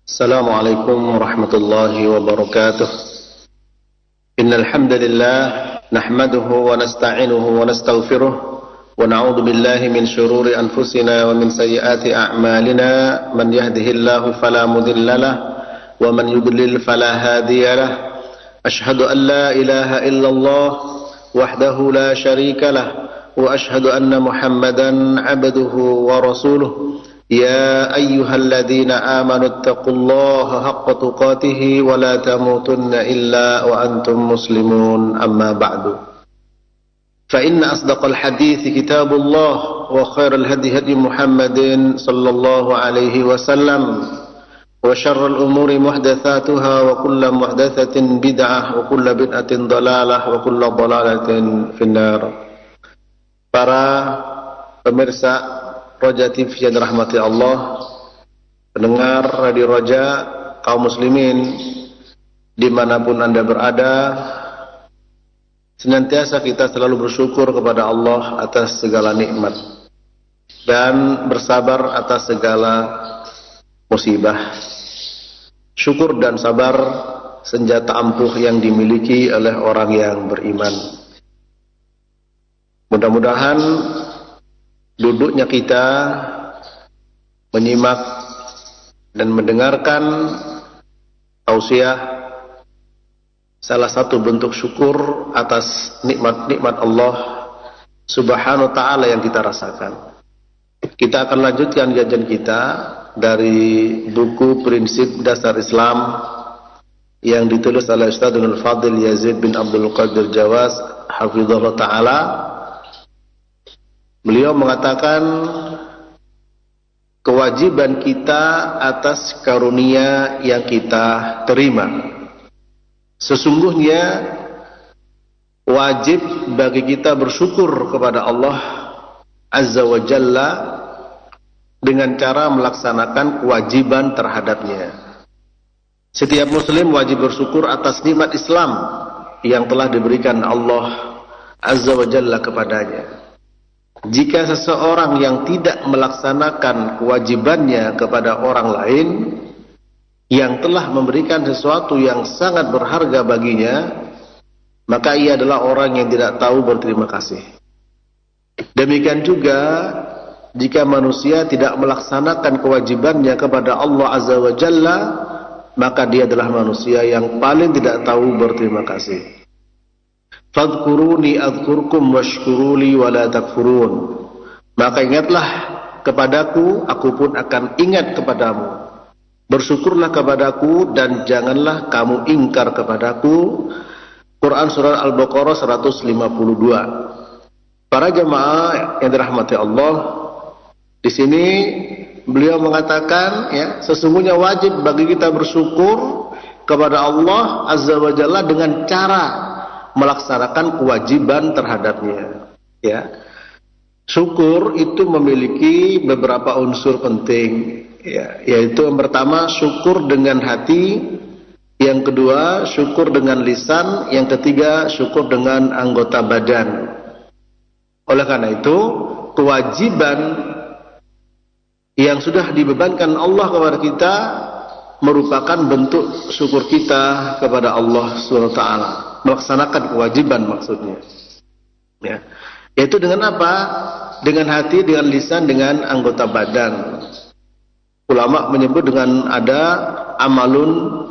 Assalamualaikum warahmatullahi wabarakatuh. Innal hamdalillah nahmaduhu wa nasta'inuhu wa nastaghfiruh wa na'udzu billahi min shururi anfusina wa min sayyiati a'malina. Man yahdihillahu fala mudilla lahu wa man yudlil fala hadiya lahu. Ashhadu an la ilaha illallah wahdahu la syarika lahu wa ashhadu anna Muhammadan 'abduhu wa rasuluh. يا أيها الذين آمنوا اتقوا الله حق تقاته ولا تموتن إلا وأنتم مسلمون أما بعد فإن أصدق الحديث كتاب الله وخير الهدي هدي محمد صلى الله عليه وسلم وشر الأمور محدثاتها وكل محدثة بدعة وكل بدعة ضلالة وكل ضلالة في النار. Para pemirsa Roja TV yang dirahmati Allah, pendengar Radio Roja, kaum muslimin dimanapun Anda berada, senantiasa kita selalu bersyukur kepada Allah atas segala nikmat dan bersabar atas segala musibah. Syukur dan sabar senjata ampuh yang dimiliki oleh orang yang beriman. Mudah-mudahan duduknya kita menyimak dan mendengarkan tausiah salah satu bentuk syukur atas nikmat-nikmat Allah Subhanahu wa ta'ala yang kita rasakan. Kita akan lanjutkan kajian kita dari buku Prinsip Dasar Islam yang ditulis oleh Ustadzul Fadil Yazid bin Abdul Qadir Jawas hafizahullah ta'ala. Beliau mengatakan kewajiban kita atas karunia yang kita terima. Sesungguhnya wajib bagi kita bersyukur kepada Allah Azza wa Jalla dengan cara melaksanakan kewajiban terhadapnya. Setiap muslim wajib bersyukur atas nikmat Islam yang telah diberikan Allah Azza wa Jalla kepadanya. Jika seseorang yang tidak melaksanakan kewajibannya kepada orang lain yang telah memberikan sesuatu yang sangat berharga baginya, maka ia adalah orang yang tidak tahu berterima kasih. Demikian juga jika manusia tidak melaksanakan kewajibannya kepada Allah Azza wa Jalla, maka dia adalah manusia yang paling tidak tahu berterima kasih. Fadhkuruni adhkurkum washkuruli wala takfurun. Maka ingatlah kepadaku, aku pun akan ingat kepadamu. Bersyukurlah kepadaku dan janganlah kamu ingkar kepadaku. Quran surah Al-Baqarah 152. Para jemaah yang dirahmati Allah, di sini beliau mengatakan, ya, sesungguhnya wajib bagi kita bersyukur kepada Allah Azza wa Jalla dengan cara melaksanakan kewajiban terhadapnya. Ya, syukur itu memiliki beberapa unsur penting, ya, yaitu yang pertama syukur dengan hati, yang kedua syukur dengan lisan, yang ketiga syukur dengan anggota badan. Oleh karena itu, kewajiban yang sudah dibebankan Allah kepada kita merupakan bentuk syukur kita kepada Allah Subhanahu wa ta'ala. Melaksanakan kewajiban maksudnya, ya, yaitu dengan apa? Dengan hati, dengan lisan, dengan anggota badan. Ulama menyebut dengan ada amalun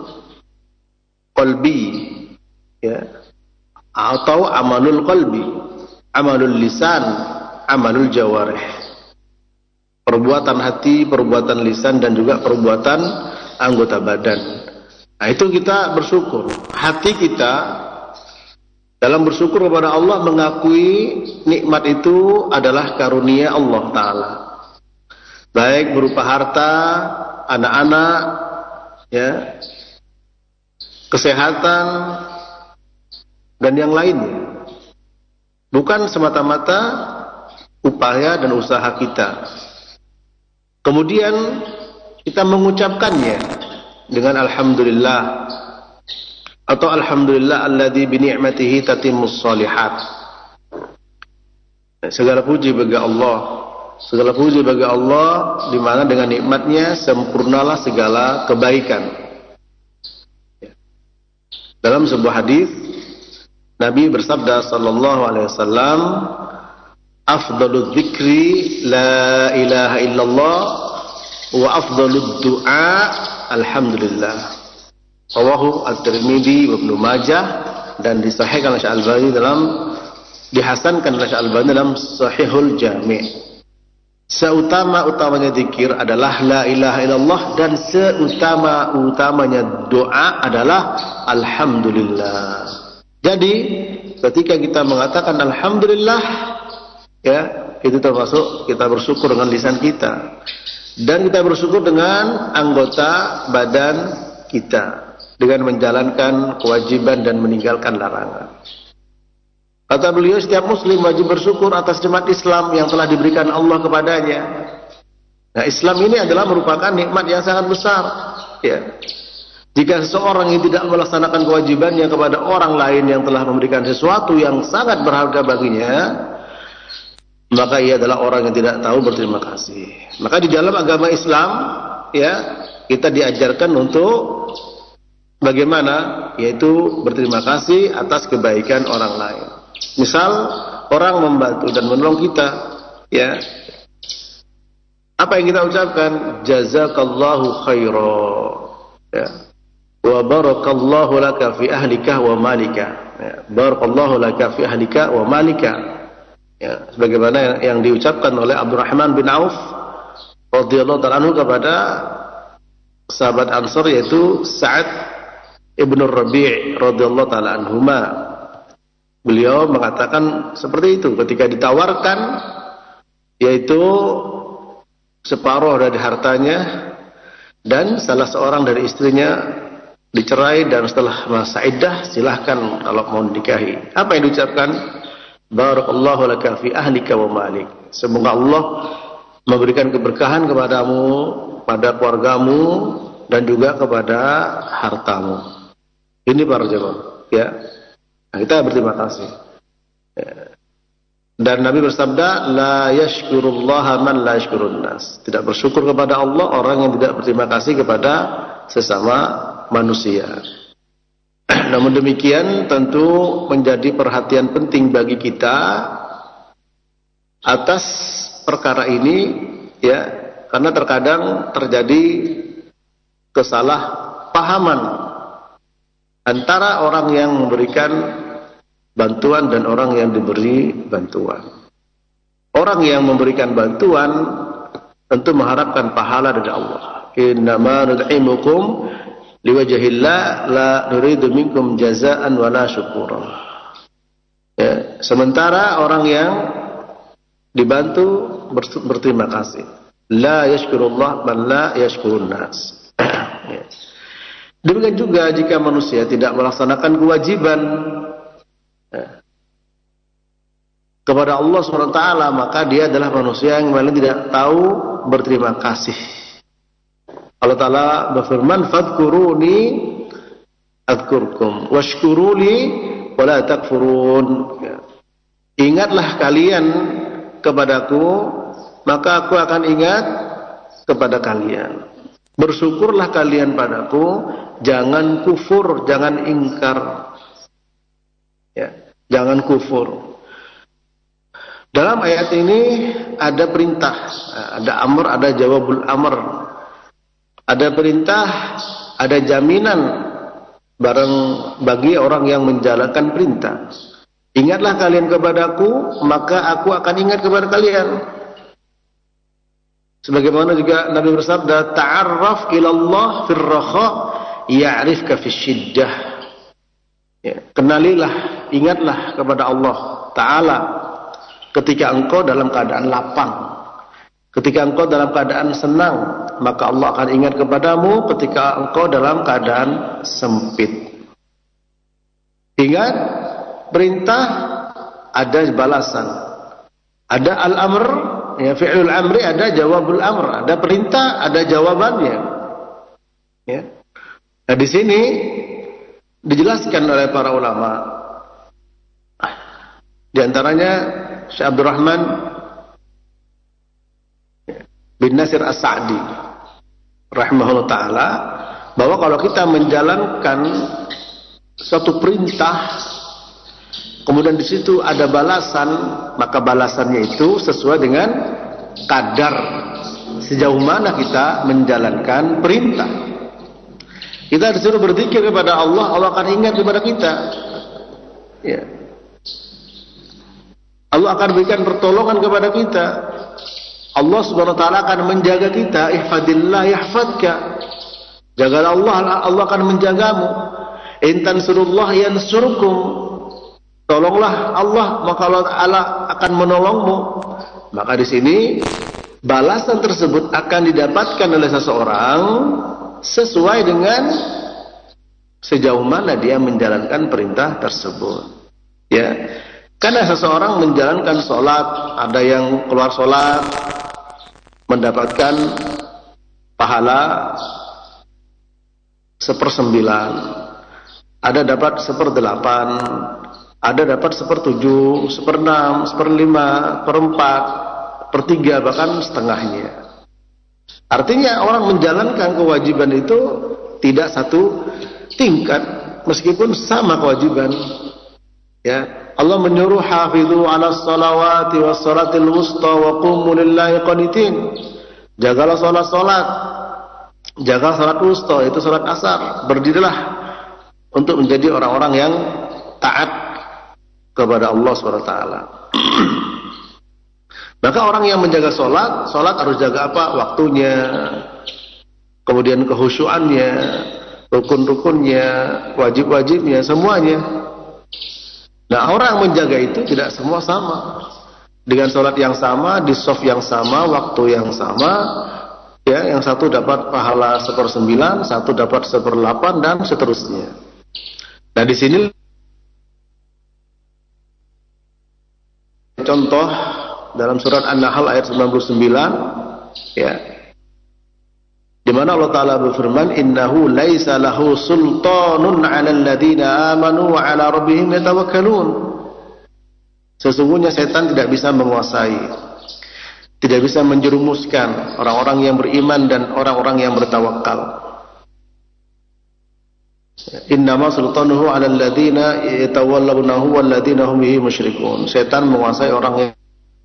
qalbi, ya, atau amalul qalbi, amalul lisan, amalul jawarih. Perbuatan hati, perbuatan lisan, dan juga perbuatan anggota badan. Nah, itu kita bersyukur. Hati kita dalam bersyukur kepada Allah mengakui nikmat itu adalah karunia Allah Ta'ala. Baik berupa harta, anak-anak, ya, kesehatan, dan yang lainnya. Bukan semata-mata upaya dan usaha kita. Kemudian kita mengucapkannya dengan Alhamdulillah, atau Alhamdulillah alladzi bi ni'matihi tatimmus shalihat. Segala puji bagi Allah Segala puji bagi Allah, di mana dengan nikmatnya sempurnalah segala kebaikan. Dalam sebuah hadis, Nabi bersabda sallallahu alaihi wasallam, "Afdhaludz dzikri la ilaha illallah wa afdhalud du'a alhamdulillah." Rawahu At-Tirmidzi wa Ibnu Majah, dan disahihkan oleh Al-Albani dihasankan oleh Al-Albani dalam Shahihul Jami'. Seutama-utamanya zikir adalah la ilaha illallah, dan seutama-utamanya doa adalah alhamdulillah. Jadi ketika kita mengatakan alhamdulillah, ya, itu termasuk kita bersyukur dengan lisan kita, dan kita bersyukur dengan anggota badan kita dengan menjalankan kewajiban dan meninggalkan larangan. Kata beliau, setiap muslim wajib bersyukur atas nikmat Islam yang telah diberikan Allah kepadanya. Nah, Islam ini adalah merupakan nikmat yang sangat besar, ya. Jika seseorang yang tidak melaksanakan kewajibannya kepada orang lain yang telah memberikan sesuatu yang sangat berharga baginya, maka ia adalah orang yang tidak tahu berterima kasih. Maka di dalam agama Islam, ya, kita diajarkan untuk bagaimana, yaitu berterima kasih atas kebaikan orang lain. Misal orang membantu dan menolong kita, ya, apa yang kita ucapkan? Jazakallahu khairan, ya, wa barakallahu laka fi ahlika wa malika, ya, barakallahu laka fi ahlika wa malika, ya, sebagaimana yang diucapkan oleh Abdurrahman bin Auf radhiyallahu ta'ala anhu kepada sahabat Ansar, yaitu Sa'ad ibn Rabi' radhiyallahu ta'ala anhuma. Beliau mengatakan seperti itu ketika ditawarkan, yaitu separuh dari hartanya, dan salah seorang dari istrinya dicerai, dan setelah masa iddah silahkan kalau mau dinikahi. Apa yang diucapkan? Barakallahu laka fi ahlika wa malik. Semoga Allah memberikan keberkahan kepadamu, pada keluargamu, dan juga kepada hartamu. Ini para jemaah, ya. Nah, kita berterima kasih. Dan Nabi bersabda, la yashkurullaha man la yashkurun nas. Tidak bersyukur kepada Allah orang yang tidak berterima kasih kepada sesama manusia. Namun demikian tentu menjadi perhatian penting bagi kita atas perkara ini, ya, karena terkadang terjadi kesalahpahaman antara orang yang memberikan bantuan dan orang yang diberi bantuan. Orang yang memberikan bantuan tentu mengharapkan pahala dari Allah. Innama nud'imukum liwajhillah la nuridu minkum jazaan wala syukura. Ya, sementara orang yang dibantu berterima kasih. La yashkurullah man la yashkurun nas. Ya. Demikian juga jika manusia tidak melaksanakan kewajiban, ya, kepada Allah SWT, maka dia adalah manusia yang paling tidak tahu berterima kasih. Allah Ta'ala berfirman, fadkuruni adkurkum washkuruli wala takfurun. Ya. Ingatlah kalian kepadaku, maka aku akan ingat kepada kalian. Bersyukurlah kalian padaku, jangan kufur, jangan ingkar, ya, jangan kufur. Dalam ayat ini ada perintah, ada amr, ada jawabul amr, ada perintah, ada jaminan bareng bagi orang yang menjalankan perintah. Ingatlah kalian kepadaku, maka aku akan ingat kepada kalian. Sebagaimana juga Nabi bersabda, ta'arraf ilallah fir rakha ya'rifka fisyiddah. Ya, kenalilah, ingatlah kepada Allah Ta'ala ketika engkau dalam keadaan lapang, ketika engkau dalam keadaan senang, maka Allah akan ingat kepadamu ketika engkau dalam keadaan sempit. Ingat, perintah ada balasan, ada al-amr, ya, fi'lul amri, ada jawabul amr, ada perintah, ada jawabannya. Ya. Nah, di sini dijelaskan oleh para ulama. Di antaranya Syekh Abdurrahman bin Nasir As-Sa'di rahimahullah ta'ala, bahwa kalau kita menjalankan suatu perintah kemudian di situ ada balasan, maka balasannya itu sesuai dengan kadar sejauh mana kita menjalankan perintah. Kita disuruh berzikir kepada Allah, Allah akan ingat kepada kita. Ya. Allah akan berikan pertolongan kepada kita. Allah Subhanahu wa taala akan menjaga kita. Ihfadillah yahfadka. Jagalah Allah, Allah akan menjagamu. In tansurullah yansurkum. Tolonglah Allah, maka Allah akan menolongmu. Maka di sini balasan tersebut akan didapatkan oleh seseorang sesuai dengan sejauh mana dia menjalankan perintah tersebut. Ya, karena seseorang menjalankan sholat, ada yang keluar sholat mendapatkan pahala 1/9, ada dapat 1/8, ada dapat 1/7, 1/6, 1/5, 1/4, 1/3, bahkan setengahnya. Artinya orang menjalankan kewajiban itu tidak satu tingkat, meskipun sama kewajiban. Ya, Allah menyuruh hafizu 'alas salawati was salatil wusta wa qumu lillahi qanitin. Jagalah salat-salat. Jaga salat wusta, itu salat asar. Berdirilah untuk menjadi orang-orang yang taat kepada Allah Subhanahu wa taala. Maka orang yang menjaga sholat harus jaga apa? Waktunya, kemudian kehusyuannya, rukun-rukunnya, wajib-wajibnya, semuanya. Nah, orang menjaga itu tidak semua sama. Dengan sholat yang sama, di shaf yang sama, waktu yang sama, ya, yang satu dapat pahala 1/9, satu dapat 1/8, dan seterusnya. Nah, di sini contoh dalam surat An-Nahl ayat 99, ya, di mana Allah Taala berfirman, innahu laisa lahu sultanun 'alal ladzina amanu wa 'ala rabbihim yatawakkalun. Sesungguhnya setan tidak bisa menguasai, tidak bisa menjerumuskan orang-orang yang beriman dan orang-orang yang bertawakal. Innama sultanuhu 'alal ladzina yatawallawnahu wal ladzina hum bihi musyrikun. Setan menguasai orang yang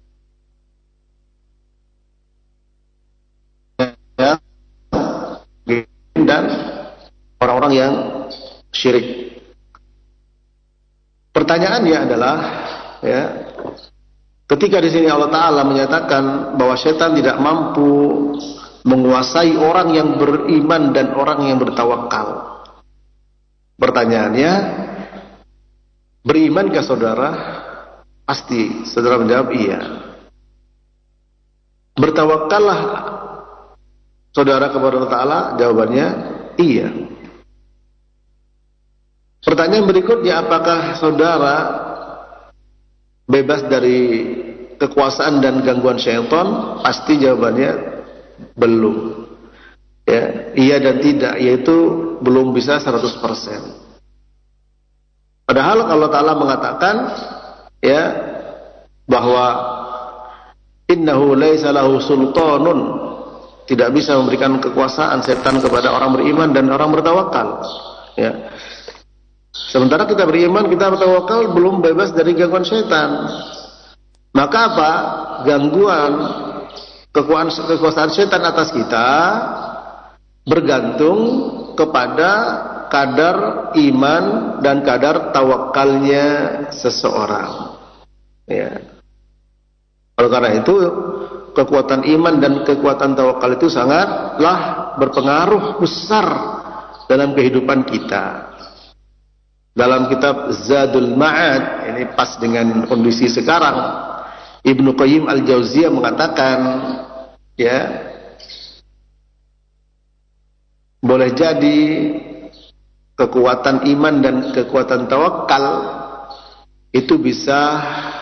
dan orang-orang yang syirik. Pertanyaannya adalah, ya, ketika di sini Allah Taala menyatakan bahwa setan tidak mampu menguasai orang yang beriman dan orang yang bertawakal. Pertanyaannya, berimankah saudara? Pasti saudara menjawab iya. Bertawakallah saudara kepada Allah Ta'ala? Jawabannya iya. Pertanyaan berikutnya, apakah saudara bebas dari kekuasaan dan gangguan syaitan? Pasti jawabannya belum. Ya, iya dan tidak, yaitu belum bisa 100%. Padahal Allah Ta'ala mengatakan, ya, bahwa innahu laisa lahu sultanun, tidak bisa memberikan kekuasaan setan kepada orang beriman dan orang bertawakal. Ya. Sementara kita beriman, kita bertawakal, belum bebas dari gangguan setan. Maka apa? Gangguan kekuasaan setan atas kita bergantung kepada kadar iman dan kadar tawakalnya seseorang. Ya. Oleh karena itu, kekuatan iman dan kekuatan tawakal itu sangatlah berpengaruh besar dalam kehidupan kita. Dalam kitab Zadul Ma'ad, ini pas dengan kondisi sekarang, Ibnu Qayyim Al-Jauziyah mengatakan, ya, boleh jadi kekuatan iman dan kekuatan tawakal itu bisa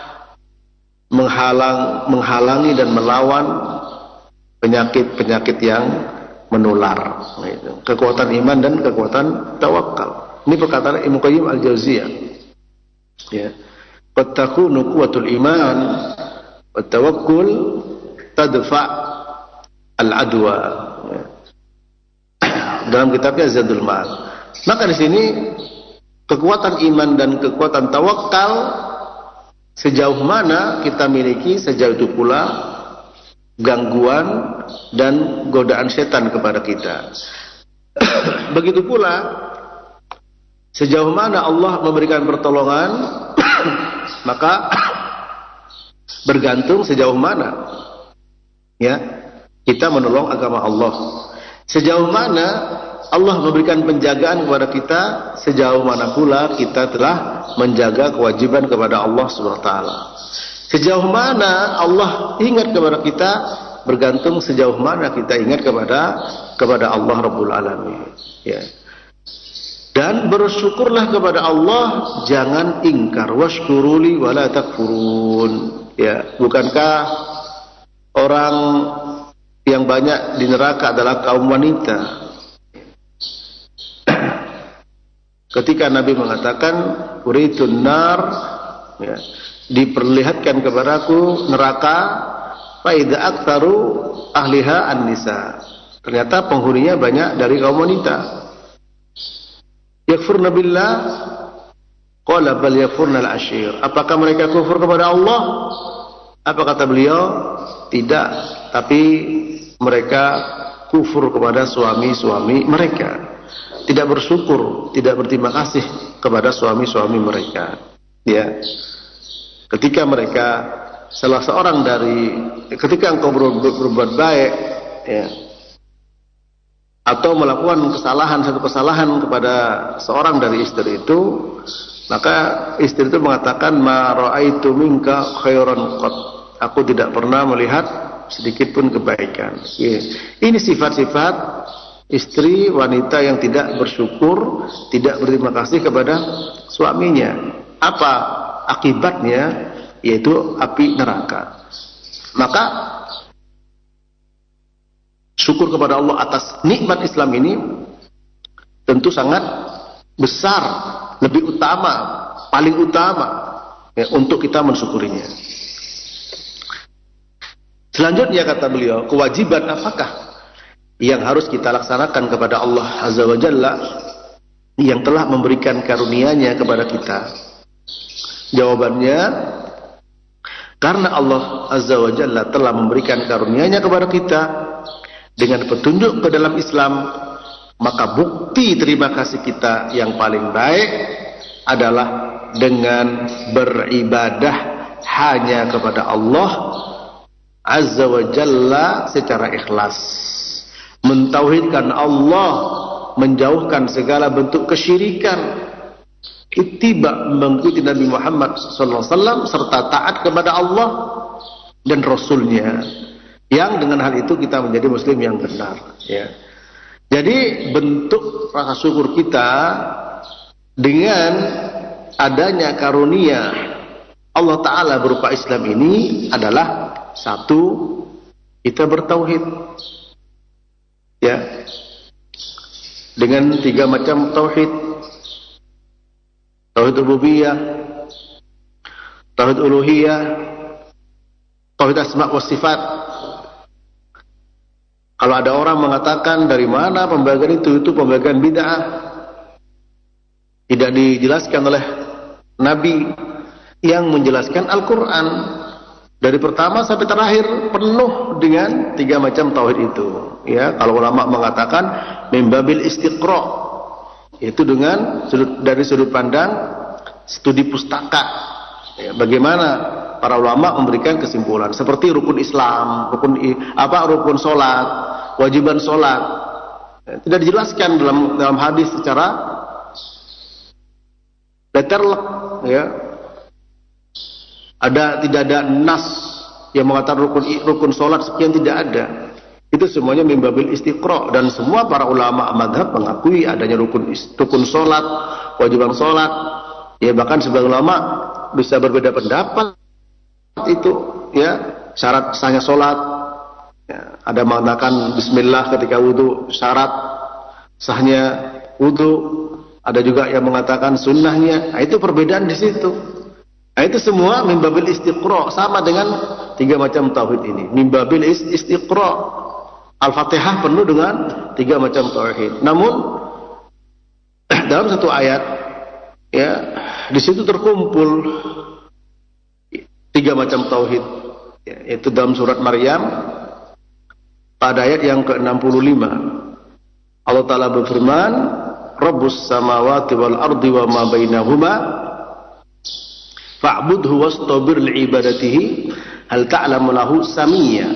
menghalangi dan melawan penyakit-penyakit yang menular. Kekuatan iman dan kekuatan tawakal. Ini perkataan Ibnu Qayyim Al-Jauziyah. Ya. Qad takunu quwwatul iman wat tawakkul tadfa Al-Adwa, ya. Dalam kitabnya Zadul Ma'ad. Maka di sini kekuatan iman dan kekuatan tawakal sejauh mana kita miliki, sejauh itu pula gangguan dan godaan setan kepada kita. Begitu pula sejauh mana Allah memberikan pertolongan, maka bergantung sejauh mana ya kita menolong agama Allah. Sejauh mana Allah memberikan penjagaan kepada kita, sejauh mana pula kita telah menjaga kewajiban kepada Allah SWT. Sejauh mana Allah ingat kepada kita, bergantung sejauh mana kita ingat kepada Allah Rabbul Alamin. Ya. Dan bersyukurlah kepada Allah, jangan ingkar. Washkuruli wala takfurun. Ya, bukankah orang yang banyak di neraka adalah kaum wanita? Ketika Nabi mengatakan uritun nar, ya, diperlihatkan kepadaku neraka, fa idza aktsaru ahliha an-nisa. Ternyata penghuninya banyak dari kaum wanita. Yakfurna billah, qala bal yakfurna al-ashir. Apakah mereka kufur kepada Allah? Apa kata beliau? Tidak, tapi mereka kufur kepada suami-suami mereka. Tidak bersyukur, tidak berterima kasih kepada suami-suami mereka. Ya. Ketika mereka salah seorang dari ketika engkau berbuat baik, ya, atau melakukan satu kesalahan kepada seorang dari istri itu, maka istri itu mengatakan ma ra'aitu minka khairan qat. Aku tidak pernah melihat sedikit pun kebaikan. Ya. Ini sifat-sifat istri wanita yang tidak bersyukur, tidak berterima kasih kepada suaminya. Apa akibatnya? Yaitu api neraka. Maka syukur kepada Allah atas nikmat Islam ini tentu sangat besar, lebih utama, paling utama ya, untuk kita mensyukurinya. Selanjutnya kata beliau, kewajiban apakah yang harus kita laksanakan kepada Allah Azza wa Jalla yang telah memberikan karunia-Nya kepada kita? Jawabannya, karena Allah Azza wa Jalla telah memberikan karunia-Nya kepada kita dengan petunjuk ke dalam Islam, maka bukti terima kasih kita yang paling baik adalah dengan beribadah hanya kepada Allah Azza wa Jalla secara ikhlas, mentauhidkan Allah, menjauhkan segala bentuk kesyirikan, ittiba, mengikuti Nabi Muhammad SAW, serta taat kepada Allah dan Rasulnya, yang dengan hal itu kita menjadi muslim yang benar ya. Jadi bentuk rasa syukur kita dengan adanya karunia Allah Ta'ala berupa Islam ini adalah satu, kita bertauhid ya, dengan 3 macam tauhid: tauhid rububiyah, tauhid uluhiyah, tauhid asma wa sifat. Kalau ada orang mengatakan dari mana pembagian itu pembagian bid'ah, tidak dijelaskan oleh Nabi yang menjelaskan Al-Quran dari pertama sampai terakhir penuh dengan 3 macam tauhid itu ya. Kalau ulama mengatakan mimbabil istiqra, itu dengan dari sudut pandang studi pustaka ya, bagaimana para ulama memberikan kesimpulan seperti rukun Islam, rukun salat, wajiban salat ya, tidak dijelaskan dalam hadis secara letterlek ya. Tidak ada nas yang mengatakan rukun salat sekian, tidak ada. Itu semuanya mimbabil istiqra, dan semua para ulama mazhab mengakui adanya rukun salat, wajiban salat. Ya, bahkan sebagian ulama bisa berbeda pendapat itu ya, syarat sahnya salat. Ya, ada mengatakan bismillah ketika wudu syarat sahnya wudu, ada juga yang mengatakan sunnahnya. Nah, itu perbedaan di situ. Nah, itu semua mimbabil istiqra, sama dengan 3 macam tauhid ini. Mimbabil istiqra Al-Fatihah penuh dengan 3 macam tauhid. Namun dalam satu ayat, ya, di situ terkumpul 3 macam tauhid, yaitu dalam surat Maryam pada ayat yang ke-65. Allah Ta'ala berfirman, Rabbus samawati wal ardi wa ma bainahuma fa'budhu wastabir li'ibadatihi hal ta'lamu lahu samiyya.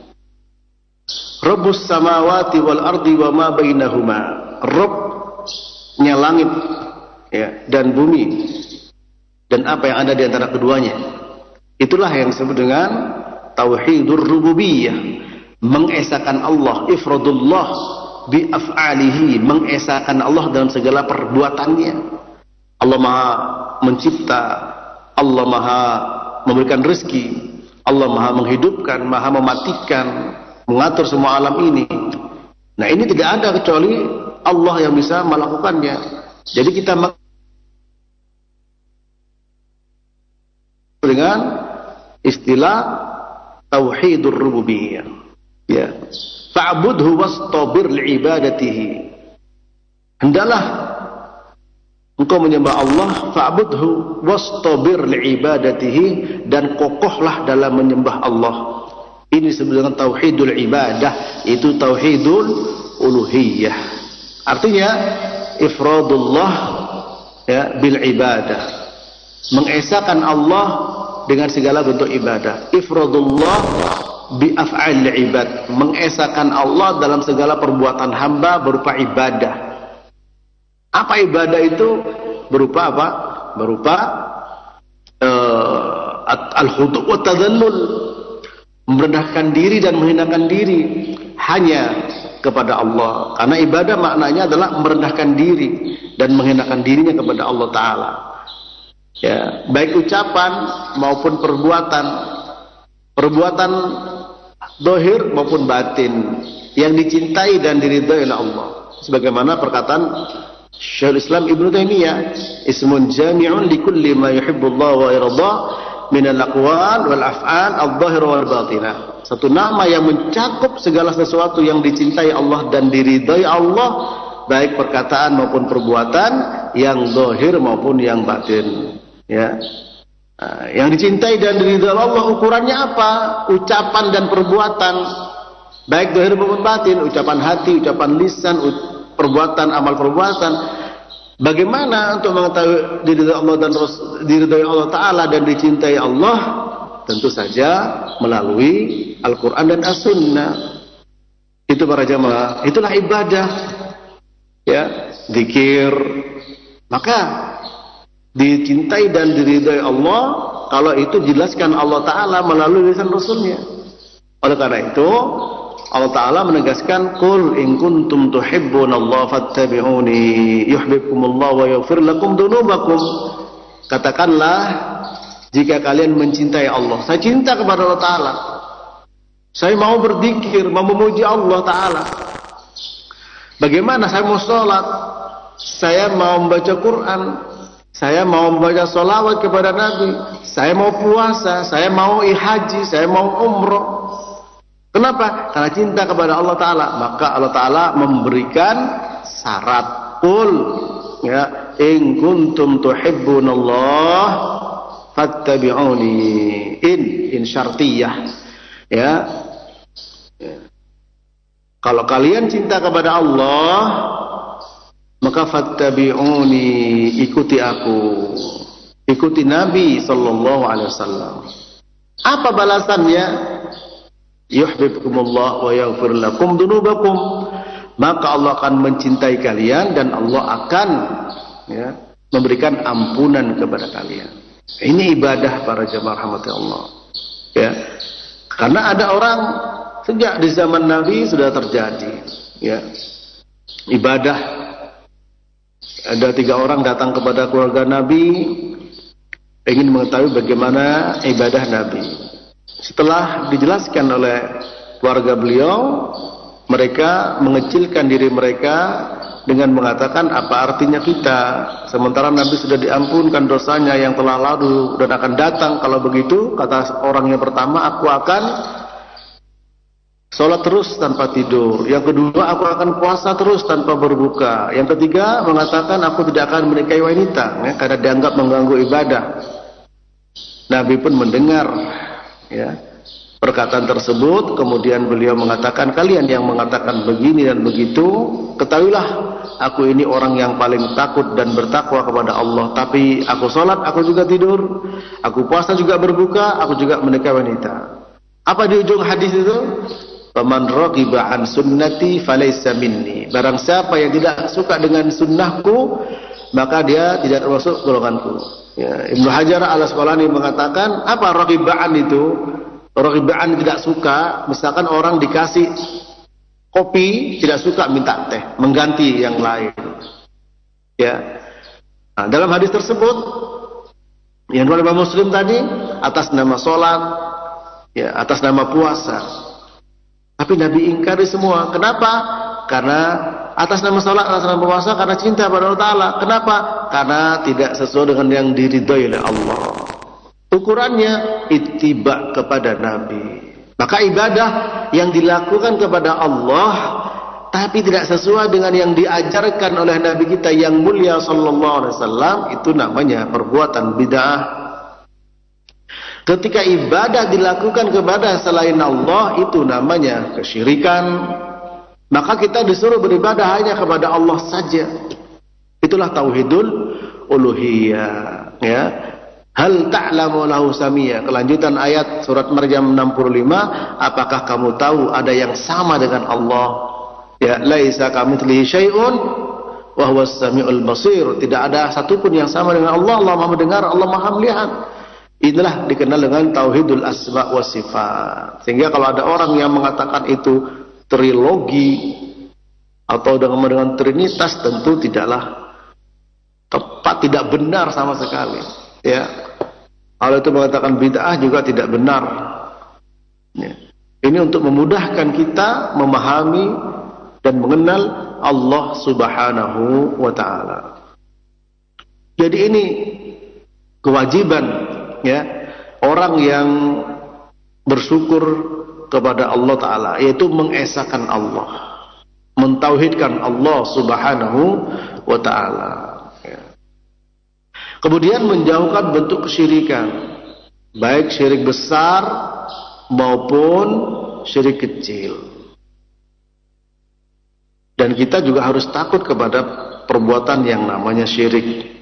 Rabbus samawati wal ardi wa ma bainahuma, Rabbnya langit, ya, dan bumi dan apa yang ada di antara keduanya. Itulah yang disebut dengan tauhidur rububiyah, mengesahkan Allah, ifradullah bi af'alihi, mengesahkan Allah dalam segala perbuatannya. Allah Maha mencipta, Allah Maha memberikan rezeki, Allah Maha menghidupkan, Maha mematikan, mengatur semua alam ini. Nah, ini tidak ada kecuali Allah yang bisa melakukannya. Jadi kita dengan istilah tauhidur rububiyah, ya. Fa'budhu wastabir li'ibadatihi. Hendaklah engkau menyembah Allah, fa'budhu wastabir li'ibadatihi, dan kokohlah dalam menyembah Allah. Ini disebut dengan tauhidul ibadah, itu tauhidul uluhiyah. Artinya ifradullah, ya, bil ibadah, mengesahkan Allah dengan segala bentuk ibadah. Ifradullah bi af'al ibad, mengesahkan Allah dalam segala perbuatan hamba berupa ibadah. Apa ibadah itu? Berupa apa? Berupa al-khudu' wa tadhallul, merendahkan diri dan menghinakan diri hanya kepada Allah. Karena ibadah maknanya adalah merendahkan diri dan menghinakan dirinya kepada Allah Ta'ala, ya, baik ucapan maupun perbuatan zahir maupun batin, yang dicintai dan diridhai oleh Allah. Sebagaimana perkataan Syekhul Islam Ibnu Taimiyah, ismun jami'un likulli ma yuhibbullah wa yarda min al-aqwal wal af'al adh-dhahira wal batinah. Satu nama yang mencakup segala sesuatu yang dicintai Allah dan diridhai Allah, baik perkataan maupun perbuatan, yang zahir maupun yang batin, ya. Yang dicintai dan diridhai Allah ukurannya apa? Ucapan dan perbuatan, baik zahir maupun batin, ucapan hati, ucapan lisan, perbuatan, amal perbuatan. Bagaimana untuk mengetahui diridhai Allah dan diridhai Allah Ta'ala dan dicintai Allah? Tentu saja melalui Al-Quran dan As-Sunnah. Itu para jamaah, itulah ibadah, ya, zikir. Maka dicintai dan diridhai Allah kalau itu dijelaskan Allah Ta'ala melalui lisan Rasulnya. Oleh karena itu Allah Ta'ala menegaskan, Qul in kuntum tuhibbunallaha fattabi'uni yuhibbukumullah wa yaghfir lakum dunubakum. Katakanlah, jika kalian mencintai Allah, saya cinta kepada Allah Ta'ala, saya mau berzikir, mau memuji Allah Ta'ala. Bagaimana saya mau sholat, saya mau membaca Quran, saya mau membaca sholawat kepada Nabi, saya mau puasa, saya mau haji, saya mau umroh. Kenapa? Karena cinta kepada Allah Ta'ala. Maka Allah Ta'ala memberikan syarat. Qul, ya, in kuntum tuhibbunallah fattabi'uni. In syartiyah, ya. Kalau kalian cinta kepada Allah, maka fattabi'uni, ikuti aku, ikuti Nabi sallallahu alaihi wasallam. Apa balasannya? Yuhibbukumullah wa yaghfir lakum dunubakum. Maka Allah akan mencintai kalian dan Allah akan, ya, memberikan ampunan kepada kalian. Ini ibadah para jamaah rahmati Allah, ya. Karena ada orang sejak di zaman Nabi sudah terjadi, ya, ibadah. Ada 3 orang datang kepada keluarga Nabi ingin mengetahui bagaimana ibadah Nabi. Setelah dijelaskan oleh keluarga beliau, mereka mengecilkan diri mereka dengan mengatakan, apa artinya kita, sementara Nabi sudah diampunkan dosanya yang telah lalu dan akan datang. Kalau begitu, kata orang yang pertama, aku akan sholat terus tanpa tidur. Yang kedua, aku akan puasa terus tanpa berbuka. Yang ketiga, mengatakan aku tidak akan menikahi wanita, ya, karena dianggap mengganggu ibadah. Nabi pun mendengar, ya, perkataan tersebut. Kemudian beliau mengatakan, kalian yang mengatakan begini dan begitu, ketahuilah aku ini orang yang paling takut dan bertakwa kepada Allah. Tapi aku sholat, aku juga tidur, aku puasa juga berbuka, aku juga menikahi wanita. Apa di ujung hadis itu? Faman raghiba an sunnati falaysa minni. Barang siapa yang tidak suka dengan sunnahku, maka dia tidak termasuk golonganku. Ya, Ibnu Hajar al-Asqalani mengatakan, apa raghibaan itu? Raghibaan tidak suka, misalkan orang dikasih kopi, tidak suka, minta teh, mengganti yang lain. Ya. Nah, dalam hadis tersebut yang oleh Imam Muslim tadi, atas nama sholat, ya, atas nama puasa. Tapi Nabi ingkari semua. Kenapa? Karena atas nama salat, atas nama puasa, karena cinta pada Allah Ta'ala. Kenapa? Karena tidak sesuai dengan yang diridhai oleh Allah. Ukurannya ittiba kepada Nabi. Maka ibadah yang dilakukan kepada Allah tapi tidak sesuai dengan yang diajarkan oleh Nabi kita yang mulia sallallahu alaihi wasallam, itu namanya perbuatan bid'ah. Ketika ibadah dilakukan kepada selain Allah, itu namanya kesyirikan. Maka kita disuruh beribadah hanya kepada Allah saja. Itulah tauhidul uluhiyah, ya. Hal ta'lamu lahu samia. Kelanjutan ayat surat Maryam 65, apakah kamu tahu ada yang sama dengan Allah? Ya, laisa kamitslihi syai'un wa huwas samiul basir. Tidak ada satupun yang sama dengan Allah. Allah Maha mendengar, Allah Maha melihat. Inilah dikenal dengan tauhidul asma wa sifat. Sehingga kalau ada orang yang mengatakan itu trilogi atau dengan trinitas, tentu tidaklah tepat, tidak benar sama sekali. Ya, kalau itu mengatakan bid'ah juga tidak benar. Ya. Ini untuk memudahkan kita memahami dan mengenal Allah Subhanahu wa Ta'ala. Jadi ini kewajiban, ya, orang yang bersyukur kepada Allah Ta'ala, yaitu mengesahkan Allah, mentauhidkan Allah Subhanahu wa Ta'ala, ya. Kemudian menjauhkan bentuk kesyirikan, baik syirik besar maupun syirik kecil. Dan kita juga harus takut kepada perbuatan yang namanya syirik.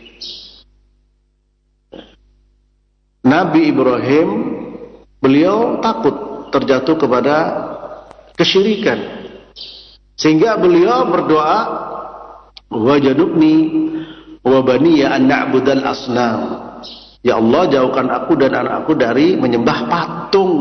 Nabi Ibrahim, beliau takut terjatuh kepada kesyirikan, sehingga beliau berdoa, wajadubni wa baniya an na'budal asnam. Ya Allah, jauhkan aku dan anakku dari menyembah patung.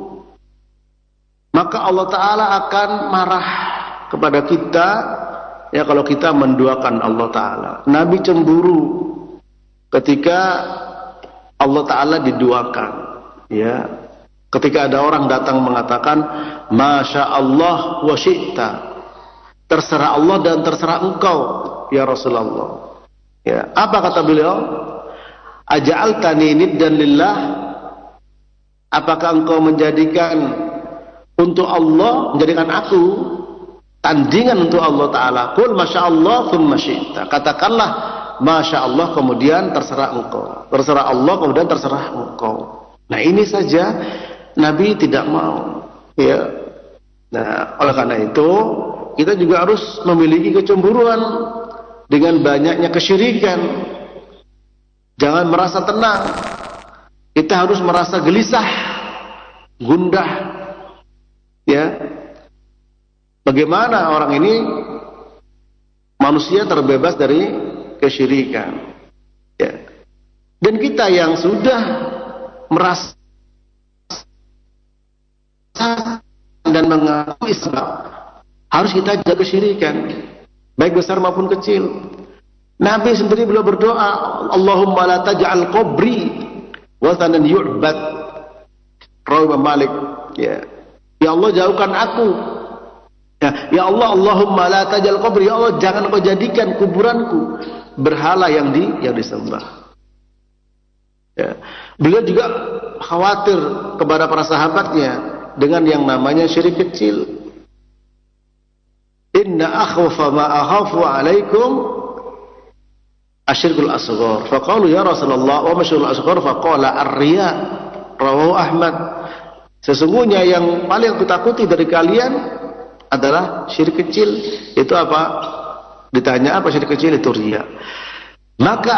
Maka Allah Ta'ala akan marah kepada kita, ya, kalau kita menduakan Allah Ta'ala. Nabi cemburu ketika Allah Ta'ala diduakan, ya. Ketika ada orang datang mengatakan, Masya Allah wa syi'ta, terserah Allah dan terserah engkau, ya Rasulullah. Ya. Apa kata beliau? Aja'altani niddan lillah, apakah engkau menjadikan untuk Allah, menjadikan aku tandingan untuk Allah Ta'ala? Qul Masya Allah thumma syi'ta, katakanlah Masya Allah kemudian terserah engkau, terserah Allah kemudian terserah engkau. Nah, ini saja Nabi tidak mau, ya. Nah, oleh karena itu kita juga harus memiliki kecemburuan dengan banyaknya kesyirikan. Jangan merasa tenang, kita harus merasa gelisah, gundah, ya. Bagaimana orang ini, manusia terbebas dari kesyirikan, ya. Dan kita yang sudah merasa dan mengaku Islam, harus kita jaga kesyirikan, baik besar maupun kecil. Nabi sendiri beliau berdoa, Allahumma la taj'al qabri wathanan yu'bad. Rawi Malik, ya. Ya Allah, jauhkan aku. Ya Allah, Allahumma la taj'al qabri, ya Allah, jangan kau jadikan kuburanku berhala yang disembah. Ya. Beliau juga khawatir kepada para sahabatnya, dengan yang namanya syirik kecil. Inna akhwafa ma akhafu alaikum asyirkul asghar. Faqalu ya Rasulullah wa masyirkul asghar? Faqala ar-riya. Rawahu Ahmad. Sesungguhnya yang paling aku takuti dari kalian adalah syirik kecil. Itu apa? Ditanya apa syirik kecil? Itu riya. Maka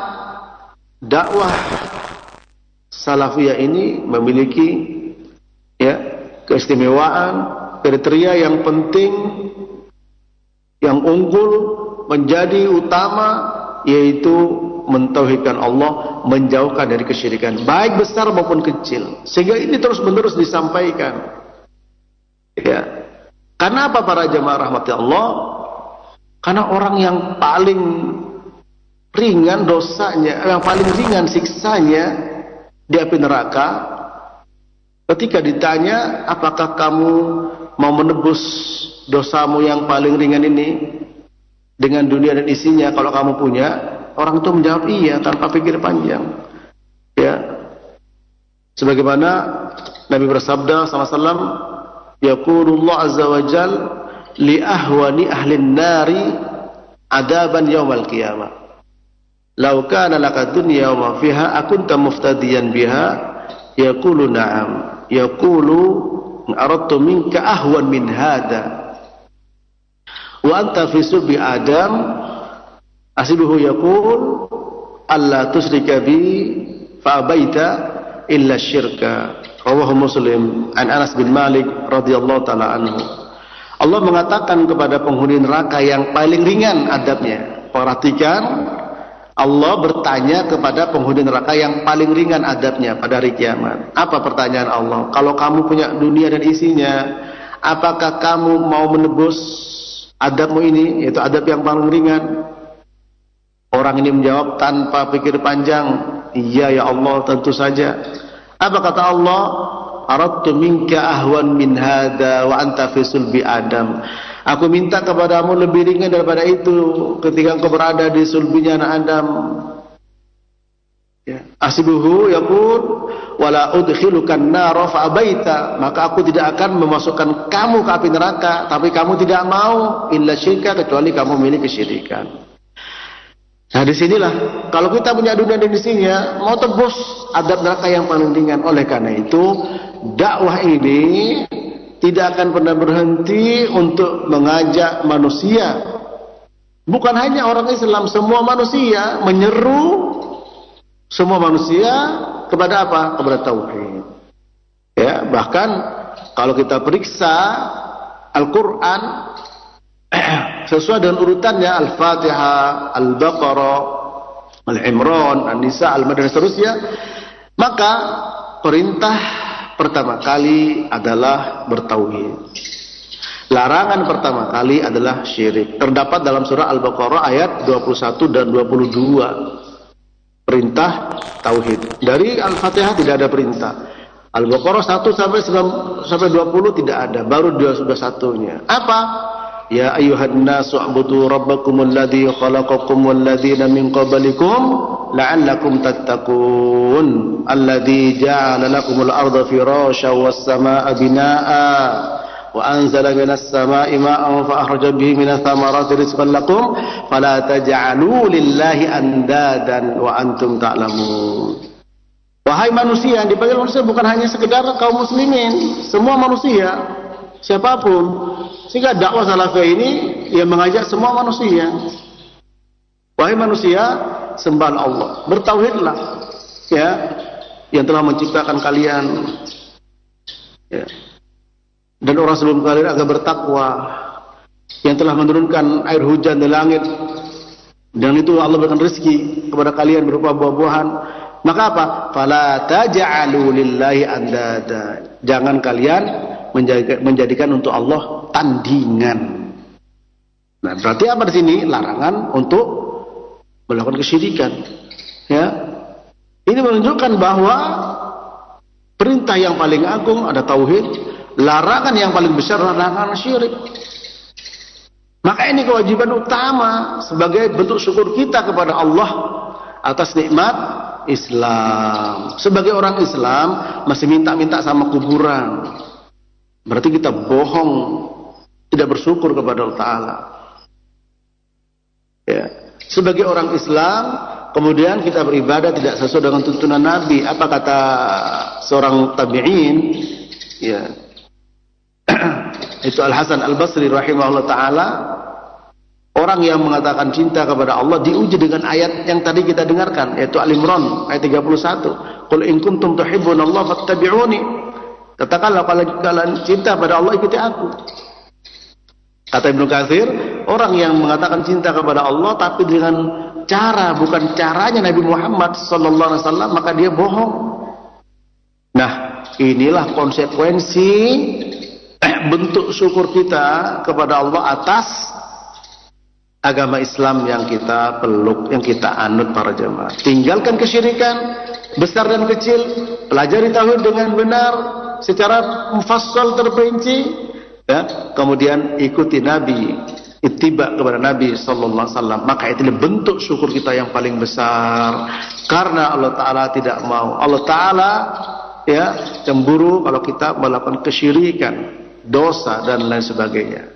dakwah salafiyah ini memiliki keistimewaan, kriteria yang penting, yang unggul, menjadi utama, yaitu mentauhidkan Allah, menjauhkan dari kesyirikan, baik besar maupun kecil. Sehingga ini terus-menerus disampaikan. Ya. Karena apa para jemaah rahmati Allah? Karena orang yang paling ringan dosanya, yang paling ringan siksanya di api neraka, ketika ditanya, apakah kamu mau menebus dosamu yang paling ringan ini dengan dunia dan isinya kalau kamu punya? Orang itu menjawab iya tanpa pikir panjang. Ya. Sebagaimana Nabi bersabda SAW, yaqulullah azza wa jal li ahwani ahlin nari adaban yaumal qiyamah. Lau kana laka dunya wa ma fiha akunta muftadiyan biha? Yaqulu na'am. Yaqulu aradtu minka ahwan min hada. Wa anta fi sulbi Adam. Asibuhu yaqul alla tusyrika bi fa abaita illa syirka. Rawahu Muslim an Anas bin Malik radhiyallahu taala anhu. Allah mengatakan kepada penghuni neraka yang paling ringan adabnya. Perhatikan, Allah bertanya kepada penghuni neraka yang paling ringan adabnya pada hari kiamat. Apa pertanyaan Allah? Kalau kamu punya dunia dan isinya, apakah kamu mau menebus adabmu ini, yaitu adab yang paling ringan? Orang ini menjawab tanpa pikir panjang, iya ya Allah, tentu saja. Apa kata Allah? Aradtu minka ahwan min hada wa anta fi sulbi Adam. Aku minta kepadamu lebih ringan daripada itu ketika engkau berada di sulbinya anak Adam. Ya. Asibuhu yaqul wala udkhilukan nar fa abaita. Maka aku tidak akan memasukkan kamu ke api neraka, tapi kamu tidak mau, illa syirka, kecuali kamu memiliki kesyirikan. Nah disinilah, kalau kita punya dunia dan isinya, mau tebus adab neraka yang paling ringan. Oleh karena itu, dakwah ini tidak akan pernah berhenti untuk mengajak manusia. Bukan hanya orang Islam, semua manusia, menyeru semua manusia kepada apa? Kepada tauhid. Ya, bahkan kalau kita periksa Al-Quran, sesuai dengan urutannya, Al-Fatihah, Al-Baqarah, Al-Imran, An-Nisa, Al-Maidah dan seterusnya, maka perintah pertama kali adalah bertauhid. Larangan pertama kali adalah syirik. Terdapat dalam surah Al-Baqarah ayat 21 dan 22. Perintah tauhid. Dari Al-Fatihah tidak ada perintah. Al-Baqarah 1 sampai 20 tidak ada, baru sudah satunya. Apa? Ya ayyuhan nasu u'budu rabbakumul ladzi khalaqakum wal ladzina min qablikum la'allakum tattaqun alladzi ja'ala lakumul arda firasyan was samaa'a binaa'a wa anzala minas samaa'i maa'an fa akhraja bihi minats thamarati rizqan lakum fala taj'alu lillahi andadan wa antum ta'lamun. Wahai manusia, yang dipanggil manusia bukan hanya sekedar kaum muslimin, semua manusia, siapapun. Sehingga dakwah salafiyah ini yang mengajak semua manusia. Wahai manusia, sembahlah Allah, bertauhidlah, ya, yang telah menciptakan kalian, ya, dan orang sebelum kalian agar bertakwa, yang telah menurunkan air hujan dari langit, dan itu Allah berikan rezeki kepada kalian berupa buah-buahan. Maka apa? Fala taj'alu lillahi andada. Jangan kalian menjadikan untuk Allah tandingan. Nah, berarti apa di sini? Larangan untuk melakukan kesyirikan. Ya. Ini menunjukkan bahwa perintah yang paling agung ada tauhid, larangan yang paling besar larangan syirik. Maka ini kewajiban utama sebagai bentuk syukur kita kepada Allah atas nikmat Islam. Sebagai orang Islam masih minta-minta sama kuburan. berarti kita bohong, tidak bersyukur kepada Allah Ta'ala. Ya. Sebagai orang Islam, kemudian kita beribadah tidak sesuai dengan tuntunan Nabi. Apa kata seorang tabi'in? Ya. Itu Al-Hasan Al-Basri rahimahullah ta'ala, orang yang mengatakan cinta kepada Allah diuji dengan ayat yang tadi kita dengarkan, yaitu Al-Imran ayat 31. Qul in kuntum tuhibbunallaha fattabi'uni. Katakanlah kalau kalian cinta pada Allah, ikuti aku. Kata Ibnu Katsir, orang yang mengatakan cinta kepada Allah tapi dengan cara bukan caranya Nabi Muhammad sallallahu alaihi wasallam, maka dia bohong. Nah, inilah konsekuensi bentuk syukur kita kepada Allah atas agama Islam yang kita peluk, yang kita anut para jemaah. Tinggalkan kesyirikan besar dan kecil, pelajari tauhid dengan benar secara mufassal terperinci. Ya, kemudian ikuti Nabi, ittiba kepada Nabi sallallahu alaihi wasallam, maka itu bentuk syukur kita yang paling besar. Karena Allah Ta'ala tidak mau, Allah Ta'ala ya cemburu kalau kita melakukan kesyirikan, dosa dan lain sebagainya.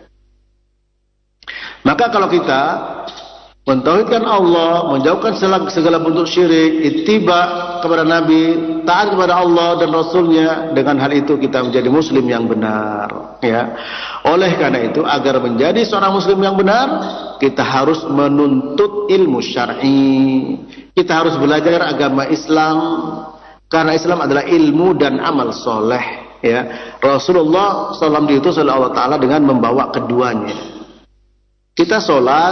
Maka kalau kita mentauhidkan Allah, menjauhkan segala bentuk syirik, ittiba kepada Nabi, taat kepada Allah dan Rasulnya, dengan hal itu kita menjadi muslim yang benar. Ya. Oleh karena itu, agar menjadi seorang muslim yang benar, kita harus menuntut ilmu syar'i. Kita harus belajar agama Islam, karena Islam adalah ilmu dan amal soleh. Ya. Rasulullah SAW diutus oleh Allah Ta'ala dengan membawa keduanya. Kita sholat,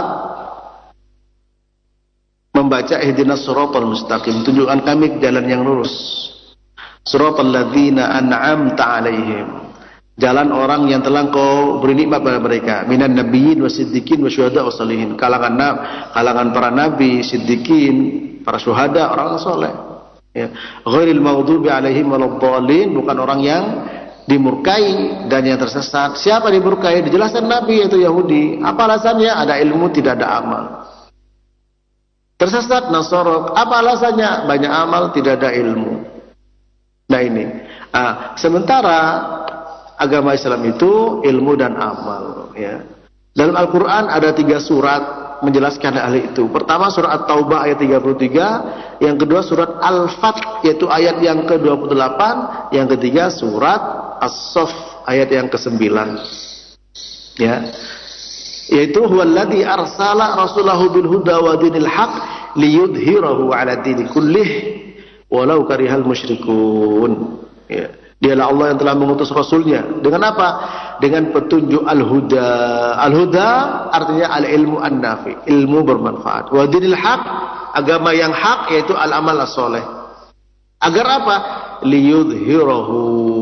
membaca ihdinas siratal mustaqim, tunjukkan kami jalan yang lurus. Siratal ladzina an'amta 'alaihim, jalan orang yang telah Engkau beri nikmat pada mereka, minan nabiyyin wasiddiqin wasyuhada wassalihin, kalangan para nabi, siddiqin, para syuhada, orang saleh. Ya. Ghairil maghdubi 'alaihim waladdallin, bukan orang yang dimurkai dan yang tersesat. Siapa dimurkai? Dijelaskan Nabi, yaitu Yahudi. Apa alasannya? Ada ilmu, tidak ada amal. Tersesat Nasara, apa alasannya? Banyak amal, tidak ada ilmu. Nah ini. Sementara agama Islam itu ilmu dan amal. Ya. Dalam Al-Quran ada 3 surat menjelaskan hal itu. Pertama surat At-Taubah ayat 33, yang kedua surat Al-Fath yaitu ayat yang ke-28, yang ketiga surat As-Saff ayat yang ke-9. Ya. Yaitu huwallazi arsala rasulahu bil huda wa dinil haq liyudhhirahu 'ala dini kullih walau karihal musyrikun. Ya. Dialah Allah yang telah mengutus rasulnya dengan apa? Dengan petunjuk al-huda. Al-huda artinya al-ilmu an-nafi, ilmu bermanfaat. Wa dinil haq, agama yang hak, yaitu al-amal as-soleh. Agar apa? Liyudhhirahu,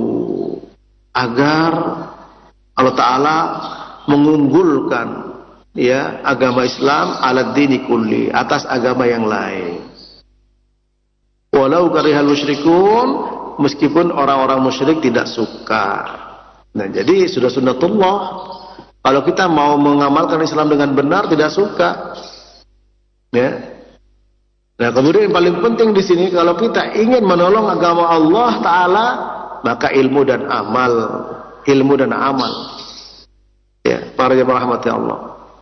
agar Allah Ta'ala mengunggulkan ya agama Islam ala dini kulli, atas agama yang lain. Walau karihal musyrikun, meskipun orang-orang musyrik tidak suka. Nah, jadi sudah sunnatullah. Kalau kita mau mengamalkan Islam dengan benar, tidak suka. Ya. Nah, kemudian yang paling penting di sini, kalau kita ingin menolong agama Allah Ta'ala, maka ilmu dan amal. Ilmu dan amal. Ya, para jemaah rahmati Allah.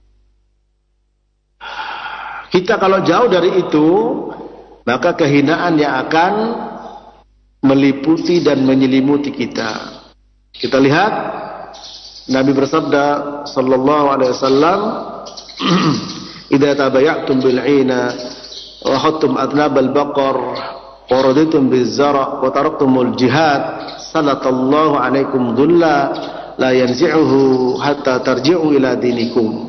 Kita kalau jauh dari itu, maka kehinaan yang akan meliputi dan menyelimuti kita. Kita lihat Nabi bersabda sallallahu alaihi wasallam, "Idza tabaya'tum bil 'ina wa khattum adnabal baqar wa raditum biz zara' wa taraktumul jihad, salatallahu 'alaikum dhulla la yanzi'uhu hatta tarji'u ila dinikum."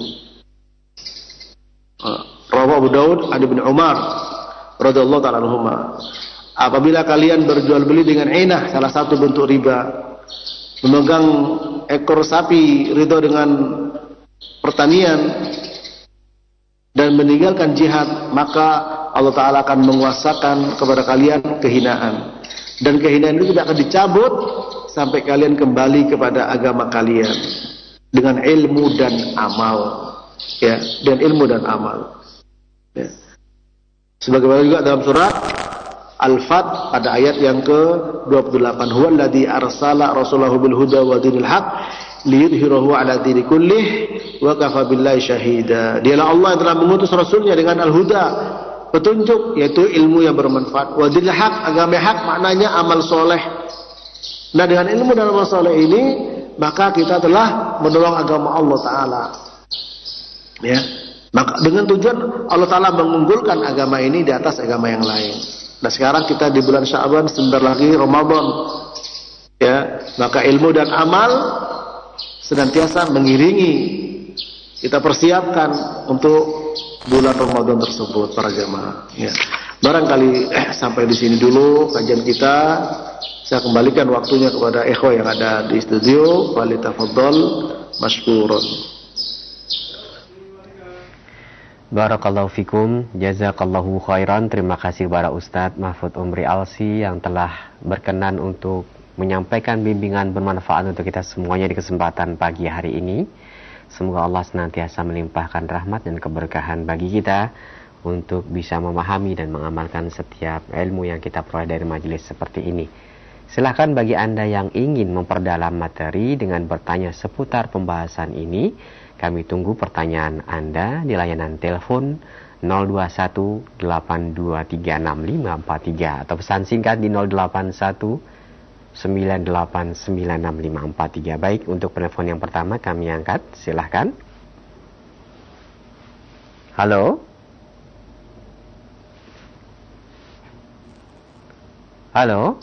Rawahu Abu Daud an Ibnu Umar radhiyallahu ta'ala anhuma. Apabila kalian berjual beli dengan inah, salah satu bentuk riba, memegang ekor sapi ridho dengan pertanian, dan meninggalkan jihad, maka Allah Ta'ala akan menguasakan kepada kalian kehinaan. Dan kehinaan itu tidak akan dicabut sampai kalian kembali kepada agama kalian dengan ilmu dan amal. Ya, dengan ilmu dan amal. Ya. Sebagaimana juga dalam surat Al-Fat pada ayat yang ke-28. Huwallazi arsala rasulahu bil huda wa dinil haq liyudhhirahu ala dini kullih wa kafa billahi syahida. Dialah Allah yang telah mengutus rasulnya dengan al-huda, petunjuk, yaitu ilmu yang bermanfaat. Wa dinil haq, agama hak, maknanya amal soleh. Nah, dengan ilmu dan amal soleh ini, maka kita telah menolong agama Allah Ta'ala. Ya, maka dengan tujuan Allah Ta'ala mengunggulkan agama ini di atas agama yang lain. Nah, sekarang kita di bulan Sya'ban, sebentar lagi Ramadan. Ya, maka ilmu dan amal senantiasa mengiringi, kita persiapkan untuk bulan Ramadan tersebut, para jamaah. Ya. Barangkali sampai di sini dulu kajian kita. Saya kembalikan waktunya kepada ikhwah yang ada di studio. Walitafadhal mashkurun. Barakallahu fikum, jazakallahu khairan. Terima kasih kepada Ustadz Mahfud Umri Alsi yang telah berkenan untuk menyampaikan bimbingan bermanfaat untuk kita semuanya di kesempatan pagi hari ini. Semoga Allah senantiasa melimpahkan rahmat dan keberkahan bagi kita untuk bisa memahami dan mengamalkan setiap ilmu yang kita peroleh dari majelis seperti ini. Silahkan bagi Anda yang ingin memperdalam materi dengan bertanya seputar pembahasan ini, kami tunggu pertanyaan Anda di layanan telepon 021-823-6543 atau pesan singkat di 081-9896543. Baik, untuk penelpon yang pertama kami angkat, silahkan. Halo. Halo.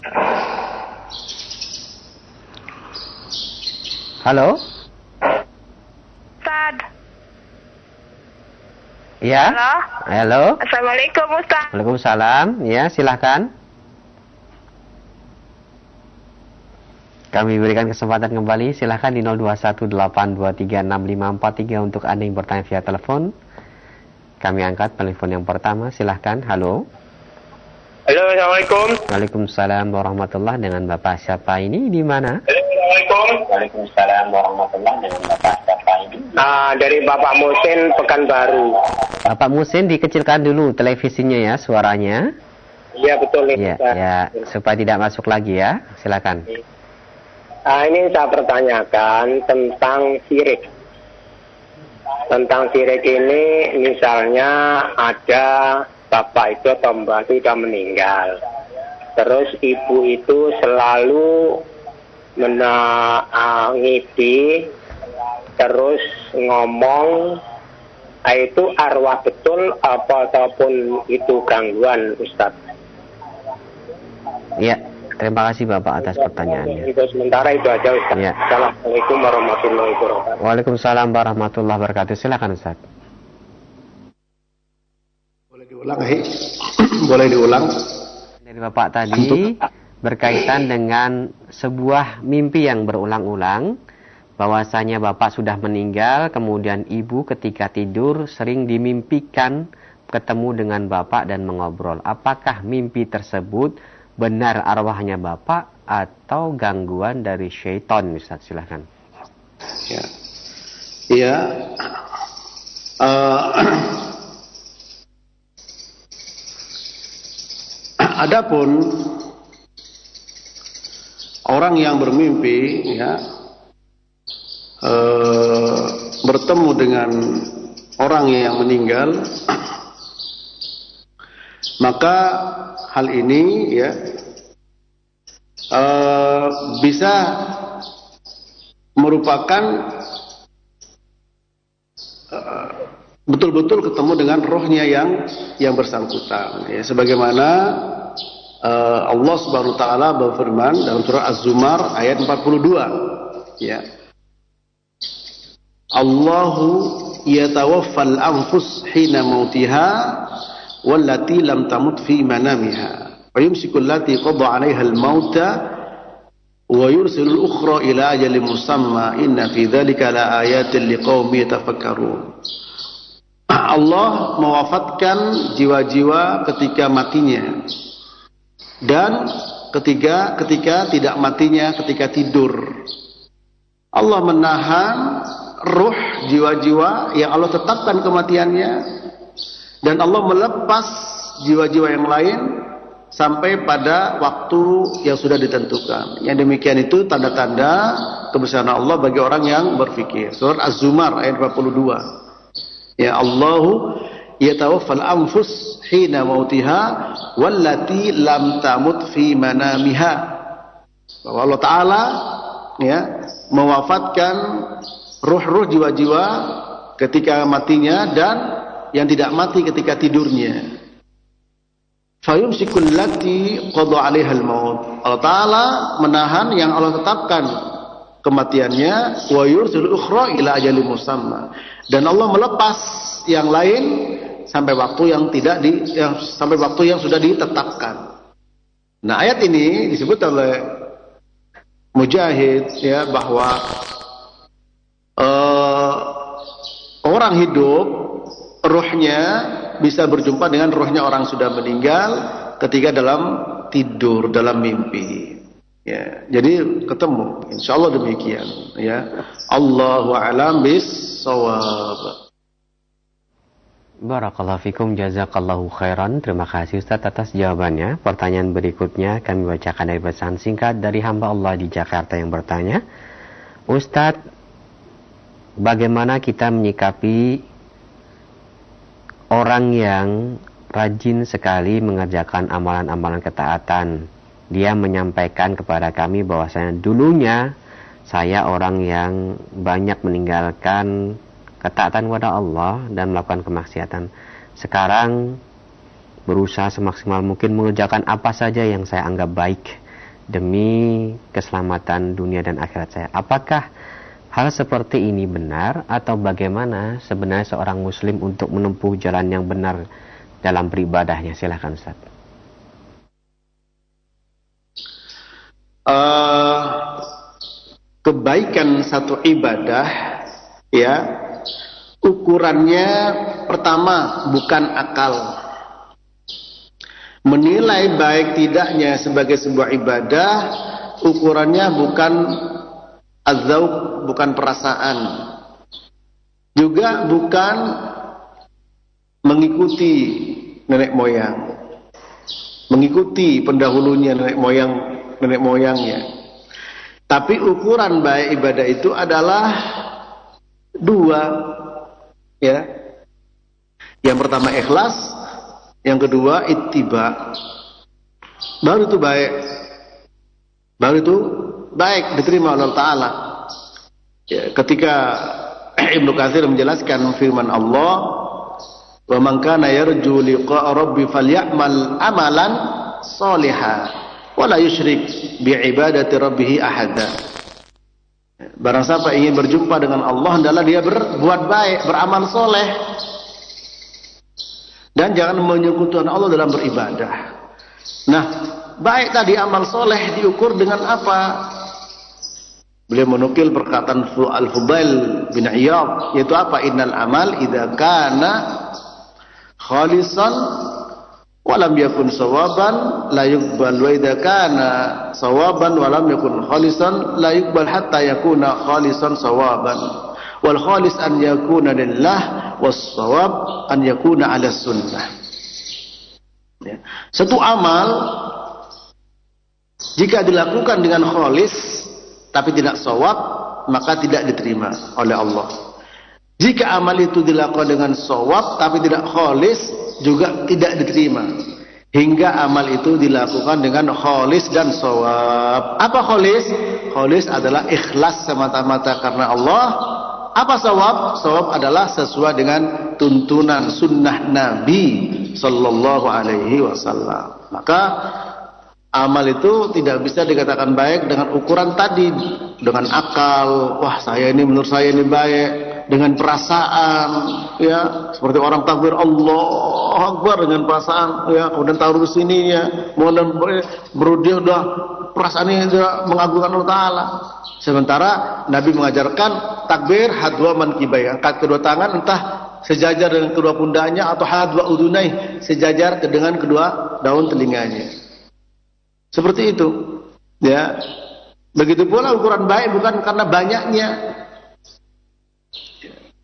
Halo. Ustaz. Ya. Halo. Assalamualaikum Ustaz. Waalaikumsalam. Ya, silahkan. Kami berikan kesempatan kembali. Silahkan di 0218236543 untuk Anda yang bertanya via telepon. Kami angkat telepon yang pertama. Silahkan. Halo. Halo, Assalamualaikum. Waalaikumsalam warahmatullahi. Dengan Bapak siapa ini? Di mana? Assalamualaikum. Waalaikumsalam warahmatullahi. Dengan Bapak siapa ini? Dari Bapak Musin, Pekanbaru. Bapak Musin, dikecilkan dulu televisinya ya, suaranya. Iya, betul. Ya, ya, supaya tidak masuk lagi ya. Silakan. Ini saya pertanyakan tentang syirik. Tentang syirik ini, misalnya ada bapak itu atau mbak itu sudah meninggal. Terus ibu itu selalu ngidi, terus ngomong, itu arwah betul apa ataupun itu gangguan, Ustaz? Ya, terima kasih Bapak atas pertanyaannya. Itu sementara itu aja, Ustaz. Ya. Assalamualaikum warahmatullahi wabarakatuh. Waalaikumsalam warahmatullahi wabarakatuh. Silakan Ustaz. Boleh diulang, boleh diulang. Dari Bapak tadi berkaitan dengan sebuah mimpi yang berulang-ulang, bahwasanya Bapak sudah meninggal, kemudian Ibu ketika tidur sering dimimpikan ketemu dengan Bapak dan mengobrol. Apakah mimpi tersebut benar arwahnya Bapak atau gangguan dari syaitan? Ustaz, silahkan. Ya. Iya. Adapun orang yang bermimpi, ya, bertemu dengan orang yang meninggal, maka hal ini, ya, bisa merupakan betul-betul ketemu dengan rohnya yang bersangkutan, ya, sebagaimana Allah Subhanahu wa taala berfirman dalam surah Az-Zumar ayat 42, ya. Allahu yatawaffal anfus hina mautiha wallati lam tamut fi manamiha wa yumsiku allati qada 'alaiha al-mauta wa yursilu al-ukhra ila ajalin musamma inna fi dzalika la ayatin liqaumin yatafakkarun. Allah mewafatkan jiwa-jiwa ketika matinya dan ketika tidak matinya ketika tidur. Allah menahan ruh jiwa-jiwa yang Allah tetapkan kematiannya, dan Allah melepas jiwa-jiwa yang lain sampai pada waktu yang sudah ditentukan. Yang demikian itu tanda-tanda kebesaran Allah bagi orang yang berfikir. Surat Az-Zumar ayat 42. Ya, Allahu yatawaffal anfus hina mautiha wallati lam tamut fi manamiha. Bahwa Allah Ta'ala ya mewafatkan ruh-ruh jiwa-jiwa ketika matinya dan yang tidak mati ketika tidurnya. Fayumsikul lati qada 'alaihal maut. Allah Ta'ala menahan yang Allah tetapkan kematiannya, wa yursil ukhra ila ajalin musamma. Dan Allah melepas yang lain sampai waktu sampai waktu yang sudah ditetapkan. Nah, ayat ini disebut oleh Mujahid ya bahwa orang hidup ruhnya bisa berjumpa dengan ruhnya orang sudah meninggal ketika dalam tidur, dalam mimpi. Ya, jadi ketemu. Insyaallah demikian. Ya, Allahu a'lam bis-shawab. Barakallahu fikum, jazakallahu khairan. Terima kasih Ustaz atas jawabannya. Pertanyaan berikutnya kami bacakan dari pesan singkat dari hamba Allah di Jakarta yang bertanya, Ustaz, bagaimana kita menyikapi orang yang rajin sekali mengerjakan amalan-amalan ketaatan? Dia menyampaikan kepada kami bahwasanya dulunya saya orang yang banyak meninggalkan ketaatan kepada Allah dan melakukan kemaksiatan. Sekarang berusaha semaksimal mungkin mengerjakan apa saja yang saya anggap baik demi keselamatan dunia dan akhirat saya. Apakah hal seperti ini benar atau bagaimana sebenarnya seorang muslim untuk menempuh jalan yang benar dalam beribadahnya? Silakan Ustaz. Kebaikan satu ibadah ya, ukurannya pertama bukan akal. Menilai baik tidaknya sebagai sebuah ibadah ukurannya bukan az-zauq, bukan perasaan, juga bukan mengikuti nenek moyang, mengikuti pendahulunya nenek moyangnya. Tapi ukuran baik ibadah itu adalah dua, ya. Yang pertama ikhlas, yang kedua ittiba. Baru itu baik diterima oleh Allah Ta'ala. Ya, ketika Ibnu Katsir menjelaskan firman Allah, wa man kana yarju liqa'a rabbi falyamal amalan shalihan wa la yusyrik bi ibadati rabbih ahada. Barang siapa ingin berjumpa dengan Allah, hendaklah dia berbuat baik, beramal soleh, dan jangan menyekutukan Allah dalam beribadah. Nah, baik tadi amal soleh diukur dengan apa? Beliau menukil perkataan Al-Fudail bin Iyad, yaitu apa? Innal amal idza kana khalisan walam yakun sawaban la yuqbal, wa idza kana sawaban walam yakun khalisan la yuqbal hatta yakuna khalisan sawaban, wal khalis an yakuna lillah was sawab an yakuna ala sunnah. Ya. Satu amal jika dilakukan dengan khalis tapi tidak sawab, maka tidak diterima oleh Allah. Jika amal itu dilakukan dengan sawab tapi tidak khalis, juga tidak diterima. Hingga amal itu dilakukan dengan khalis dan sawab. Apa khalis? Khalis adalah ikhlas semata-mata karena Allah. Apa sawab? Sawab adalah sesuai dengan tuntunan sunnah Nabi sallallahu alaihi wasallam. Maka amal itu tidak bisa dikatakan baik dengan ukuran tadi, dengan akal. Wah, menurut saya ini baik. Dengan perasaan, ya, seperti orang takbir Allah Akbar dengan perasaan, ya, kemudian taruh di sini, ya, kemudian dia udah perasaannya sudah mengagungkan Allah Ta'ala. Sementara Nabi mengajarkan takbir hadwa mankibai, angkat kedua tangan entah sejajar dengan kedua pundaknya atau hadwa udunai, sejajar dengan kedua daun telinganya. Seperti itu, ya. Begitu pula ukuran baik bukan karena banyaknya.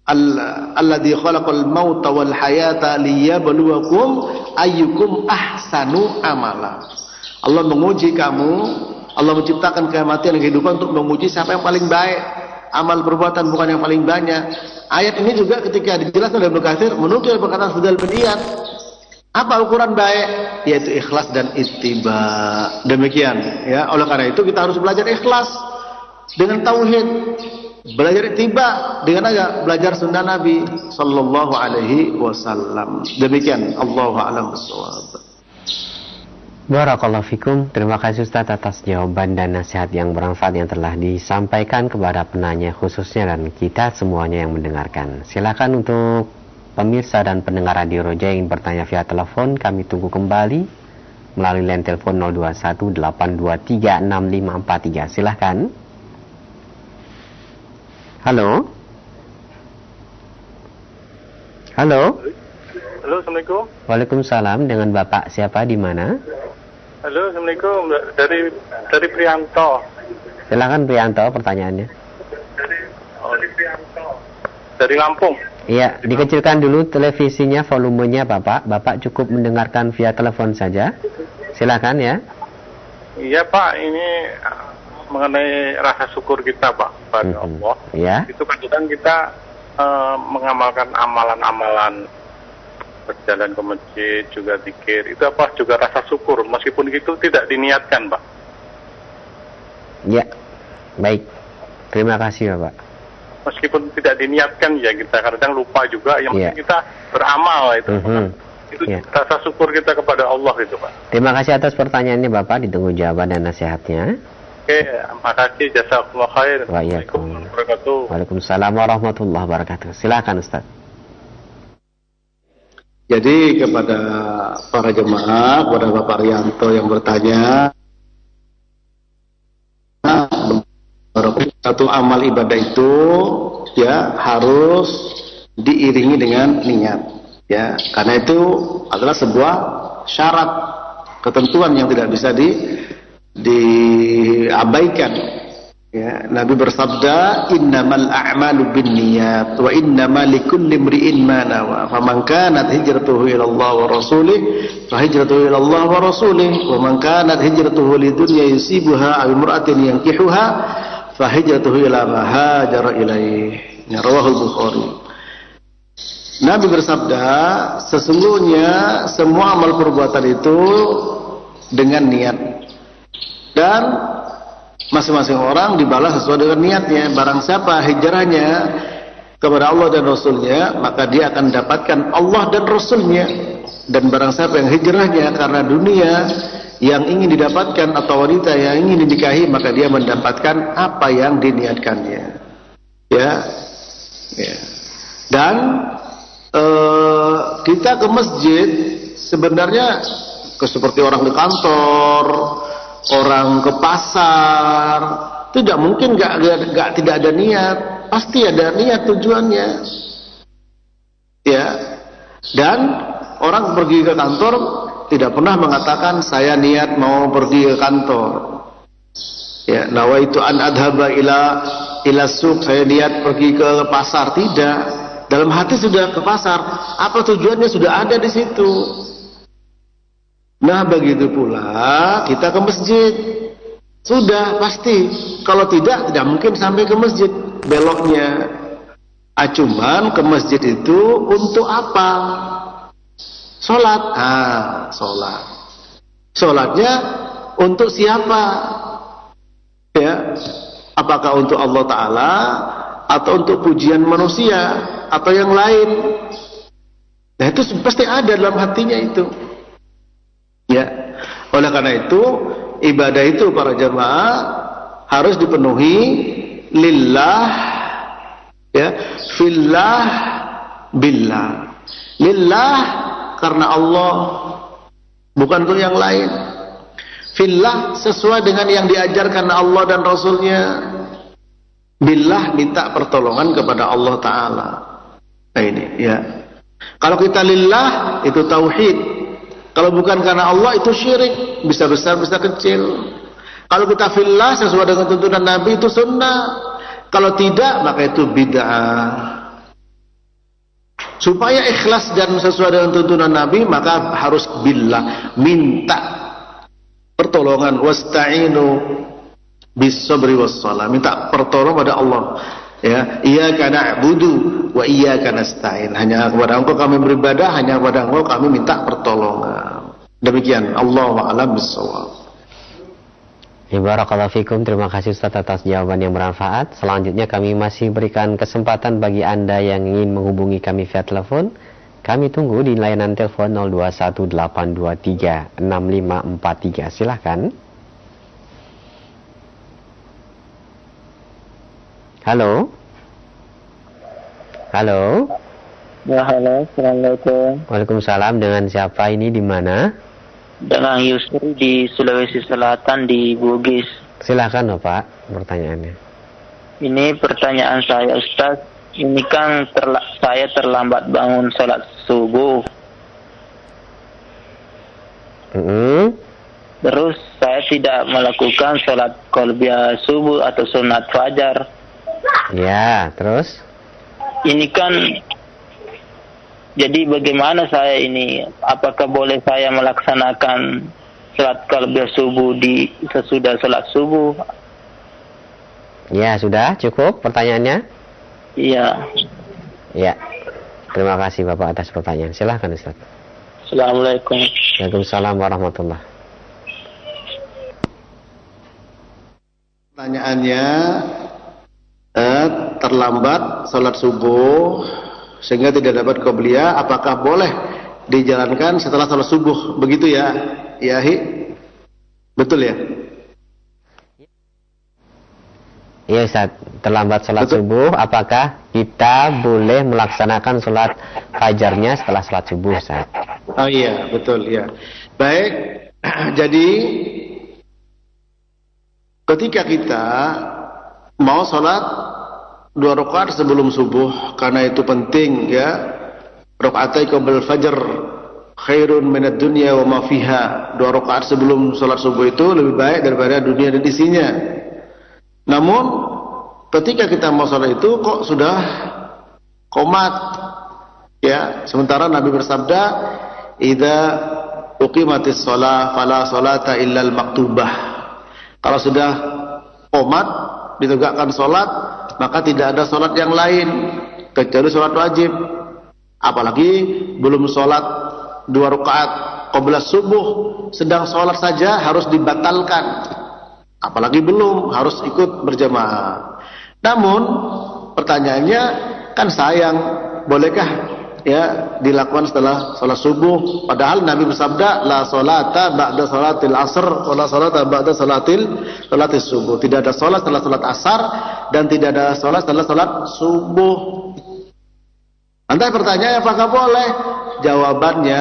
alladzi khalaqal mauta wal hayata liyabluwakum ayyukum ahsanu amala. Allah menguji kamu, Allah menciptakan kematian dan kehidupan untuk menguji siapa yang paling baik. Amal perbuatan bukan yang paling banyak. Ayat ini juga ketika dijelaskan oleh Ibnu Katsir menukil perkataan Fudhail bin Iyad. Apa ukuran baik? Yaitu ikhlas dan ittiba. Demikian ya. Oleh karena itu kita harus belajar ikhlas dengan tauhid, belajar ittiba dengan belajar sunnah Nabi sallallahu alaihi wasallam. Demikian, Allahu a'lam bishawab. Barakallahu fikum. Terima kasih Ustaz atas jawaban dan nasihat yang bermanfaat yang telah disampaikan kepada penanya khususnya dan kita semuanya yang mendengarkan. Silakan untuk pemirsa dan pendengar Radio Roja yang bertanya via telepon, kami tunggu kembali melalui line telepon 0218236543. Silakan. Halo. Halo. Halo, Assalamualaikum. Waalaikumsalam. Dengan Bapak siapa di mana? Halo, Assalamualaikum. Dari Prianto. Silakan Prianto, pertanyaannya. Dari Lampung. Iya, dikecilkan dulu televisinya, volumenya Bapak. Bapak cukup mendengarkan via telepon saja. Silakan ya. Iya Pak, ini mengenai rasa syukur kita Pak pada Allah. Iya. Itu kadang kita mengamalkan amalan-amalan, berjalan ke masjid, juga zikir, itu apa juga rasa syukur meskipun itu tidak diniatkan Pak. Ya, baik. Terima kasih Bapak. Meskipun tidak diniatkan ya kita kadang lupa juga, yang penting kita beramal itu. Itu rasa syukur kita kepada Allah itu Pak. Terima kasih atas pertanyaannya Bapak, ditunggu jawaban dan nasihatnya. Oke, makasih, jazakumullah khair. Waalaikumsalam warahmatullahi wabarakatuh. Silakan Ustaz. Jadi kepada para jemaah, kepada Bapak Rianto yang bertanya, satu amal ibadah itu ya harus diiringi dengan niat, ya, karena itu adalah sebuah syarat, ketentuan yang tidak bisa diabaikan. Ya, Nabi bersabda, innamal a'malu binniyat wa innamal likulli imri'in ma nawa. Faman kanat hijratuhu ila Allah wa rasulih, fa hijratuhu ila Allah wa rasulih, wa man kanat hijratuhu lidunya yusibuha aw imra'atin yankihuha, fa hijratuhu ila ma hajara ilaih. Ya, rawahul Bukhari. Nabi bersabda, sesungguhnya semua amal perbuatan itu dengan niat, dan masing-masing orang dibalas sesuai dengan niatnya. Barang siapa hijrahnya kepada Allah dan Rasulnya, maka dia akan mendapatkan Allah dan Rasulnya. Dan barang siapa yang hijrahnya karena dunia yang ingin didapatkan atau wanita yang ingin dinikahi, maka dia mendapatkan apa yang diniatkannya. Ya. Dan kita ke masjid sebenarnya seperti orang di kantor, orang ke pasar, tidak mungkin tidak ada niat, pasti ada niat tujuannya. Ya. Dan orang pergi ke kantor tidak pernah mengatakan saya niat mau pergi ke kantor. Ya, nawaitu an adhaba ila suq, saya niat pergi ke pasar, tidak. Dalam hati sudah ke pasar, apa tujuannya sudah ada di situ. Nah, begitu pula kita ke masjid. Sudah pasti. Kalau tidak mungkin sampai ke masjid beloknya. Cuman ke masjid itu untuk apa? Sholat. Sholat. Sholatnya untuk siapa? Ya. Apakah untuk Allah Ta'ala atau untuk pujian manusia atau yang lain? Nah, itu pasti ada dalam hatinya itu. Ya, oleh karena itu ibadah itu para jamaah harus dipenuhi lillah, ya, fillah, billah. Lillah karena Allah, bukan untuk yang lain. Fillah sesuai dengan yang diajarkan Allah dan Rasulnya. Billah minta pertolongan kepada Allah Ta'ala. Nah ini ya. Kalau kita lillah itu tauhid. Kalau bukan karena Allah itu syirik, bisa besar bisa kecil. Kalau kita fillah sesuai dengan tuntunan Nabi itu sunnah. Kalau tidak maka itu bid'ah. Supaya ikhlas dan sesuai dengan tuntunan Nabi, maka harus billah, minta pertolongan. Wasta'inu bis-sabri was-shalah, minta pertolongan pada Allah. Ya, iyyaka na'budu wa iyyaka nasta'in. Hanya kepada Engkau kami beribadah, hanya kepada Engkau kami minta pertolongan. Demikian, Allahu a'lam bis-shawab. Barakallahu fikum. Terima kasih Ustaz atas jawaban yang bermanfaat. Selanjutnya kami masih berikan kesempatan bagi Anda yang ingin menghubungi kami via telepon. Kami tunggu di layanan telepon 0218236543. Silahkan. Halo. Halo. Ya, halo. Assalamualaikum. Waalaikumsalam. Dengan siapa ini, di mana? Dengan Yusri di Sulawesi Selatan di Bugis. Silakan Bapak, pertanyaannya. Ini pertanyaan saya, Ustaz. Ini kan saya terlambat bangun sholat subuh. Terus saya tidak melakukan sholat qalbiyah subuh atau sunat fajar. Ya, terus? Ini kan, jadi bagaimana saya ini? Apakah boleh saya melaksanakan sholat qalbiyah subuh sesudah sholat subuh? Ya, sudah cukup pertanyaannya? Iya. Ya. Terima kasih Bapak atas pertanyaan. Silahkan Ustaz. Assalamualaikum. Waalaikumsalam warahmatullahi. Pertanyaannya, terlambat sholat subuh sehingga tidak dapat qabliyah, apakah boleh dijalankan setelah salat subuh? Begitu ya, Yahi? Betul ya? Iya Ustaz, terlambat salat subuh, apakah kita boleh melaksanakan salat fajarnya setelah salat subuh, Ustaz? Oh iya, betul ya. Baik, jadi ketika kita mau salat 2 rakaat sebelum subuh, karena itu penting ya. Rakaatai qabla fajr khairun minad dunya wa ma fiha. 2 rakaat sebelum salat subuh itu lebih baik daripada dunia dan isinya. Namun ketika kita mau salat itu kok sudah qomat ya. Sementara Nabi bersabda, "Idza uqimatis shalah fala sholata illal maktubah." Kalau sudah qomat, ditegakkan salat, maka tidak ada sholat yang lain kecuali sholat wajib. Apalagi belum sholat 2 rakaat qabla subuh, sedang sholat saja harus dibatalkan. Apalagi belum, harus ikut berjamaah. Namun pertanyaannya kan sayang, bolehkah ya dilakukan setelah sholat subuh? Padahal Nabi bersabda, la sholata ba'da sholatil asr wa la sholata ba'da sholatis subuh. Tidak ada sholat setelah sholat asar dan tidak ada sholat setelah sholat subuh. Nanti pertanyaannya apakah boleh? Jawabannya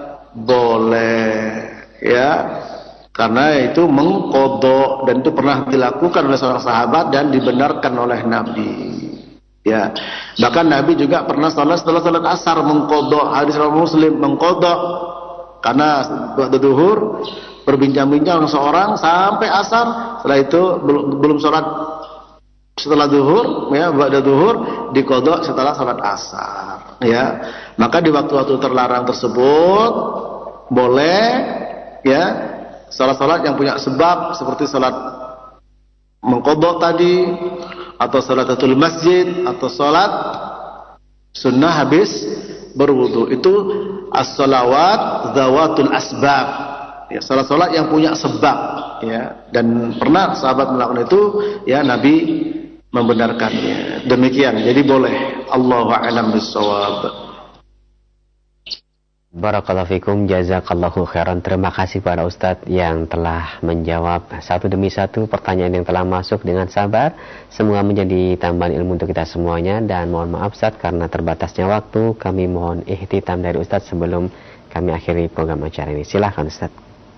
boleh ya, karena itu mengqadha dan itu pernah dilakukan oleh seorang sahabat dan dibenarkan oleh Nabi. Ya, bahkan Nabi juga pernah salat setelah salat asar, mengqadha. Hadis riwayat Muslim, mengqadha karena ba'da zuhur berbincang-bincang seorang sampai asar, setelah itu belum salat setelah zuhur ya, ba'da zuhur diqadha setelah salat asar ya. Maka di waktu-waktu terlarang tersebut boleh ya salat-salat yang punya sebab seperti salat mengqadha tadi, atau salatatul masjid, atau salat sunnah habis berwudu. Itu as-salawat zawatul asbab ya, salat-salat yang punya sebab ya, dan pernah sahabat melakukan itu ya, Nabi membenarkannya. Demikian, jadi boleh. Allahu a'lam bis-shawab. Barakallahu fikum, jazakallahu khairan. Terima kasih pada Ustadz yang telah menjawab satu demi satu pertanyaan yang telah masuk dengan sabar. Semoga menjadi tambahan ilmu untuk kita semuanya. Dan mohon maaf Ustadz karena terbatasnya waktu, kami mohon ihtitam dari Ustadz sebelum kami akhiri program acara ini. Silahkan Ustadz.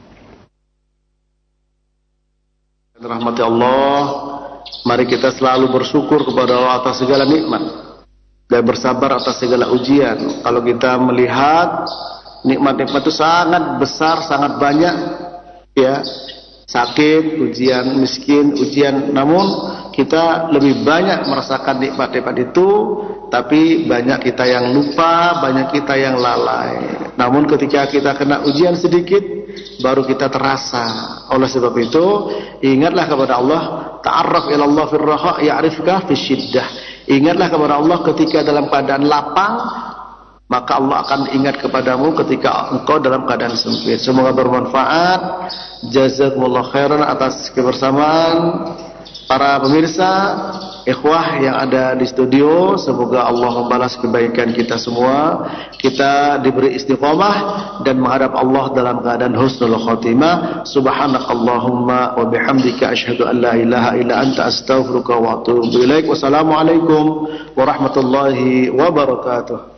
Rahmati Allah, mari kita selalu bersyukur kepada Allah atas segala nikmat dan bersabar atas segala ujian. Kalau kita melihat nikmat-nikmat itu sangat besar, sangat banyak ya, sakit, ujian miskin, ujian, namun kita lebih banyak merasakan nikmat-nikmat itu, tapi banyak kita yang lupa, banyak kita yang lalai. Namun ketika kita kena ujian sedikit, baru kita terasa. Oleh sebab itu, ingatlah kepada Allah, ta'arraf ila Allah fir raha ya'rifka fi syiddah. Ingatlah kepada Allah ketika dalam keadaan lapang, maka Allah akan ingat kepadamu ketika engkau dalam keadaan sempit. Semoga bermanfaat. Jazakumullah khairan atas kebersamaan para pemirsa, ikhwah yang ada di studio. Semoga Allah membalas kebaikan kita semua. Kita diberi istiqamah dan menghadap Allah dalam keadaan husnul khatimah. Subhanakallahumma wa bihamdika asyhadu an la ilaha illa anta astaghfiruka wa atubu ilaik. Wassalamualaikum warahmatullahi wabarakatuh.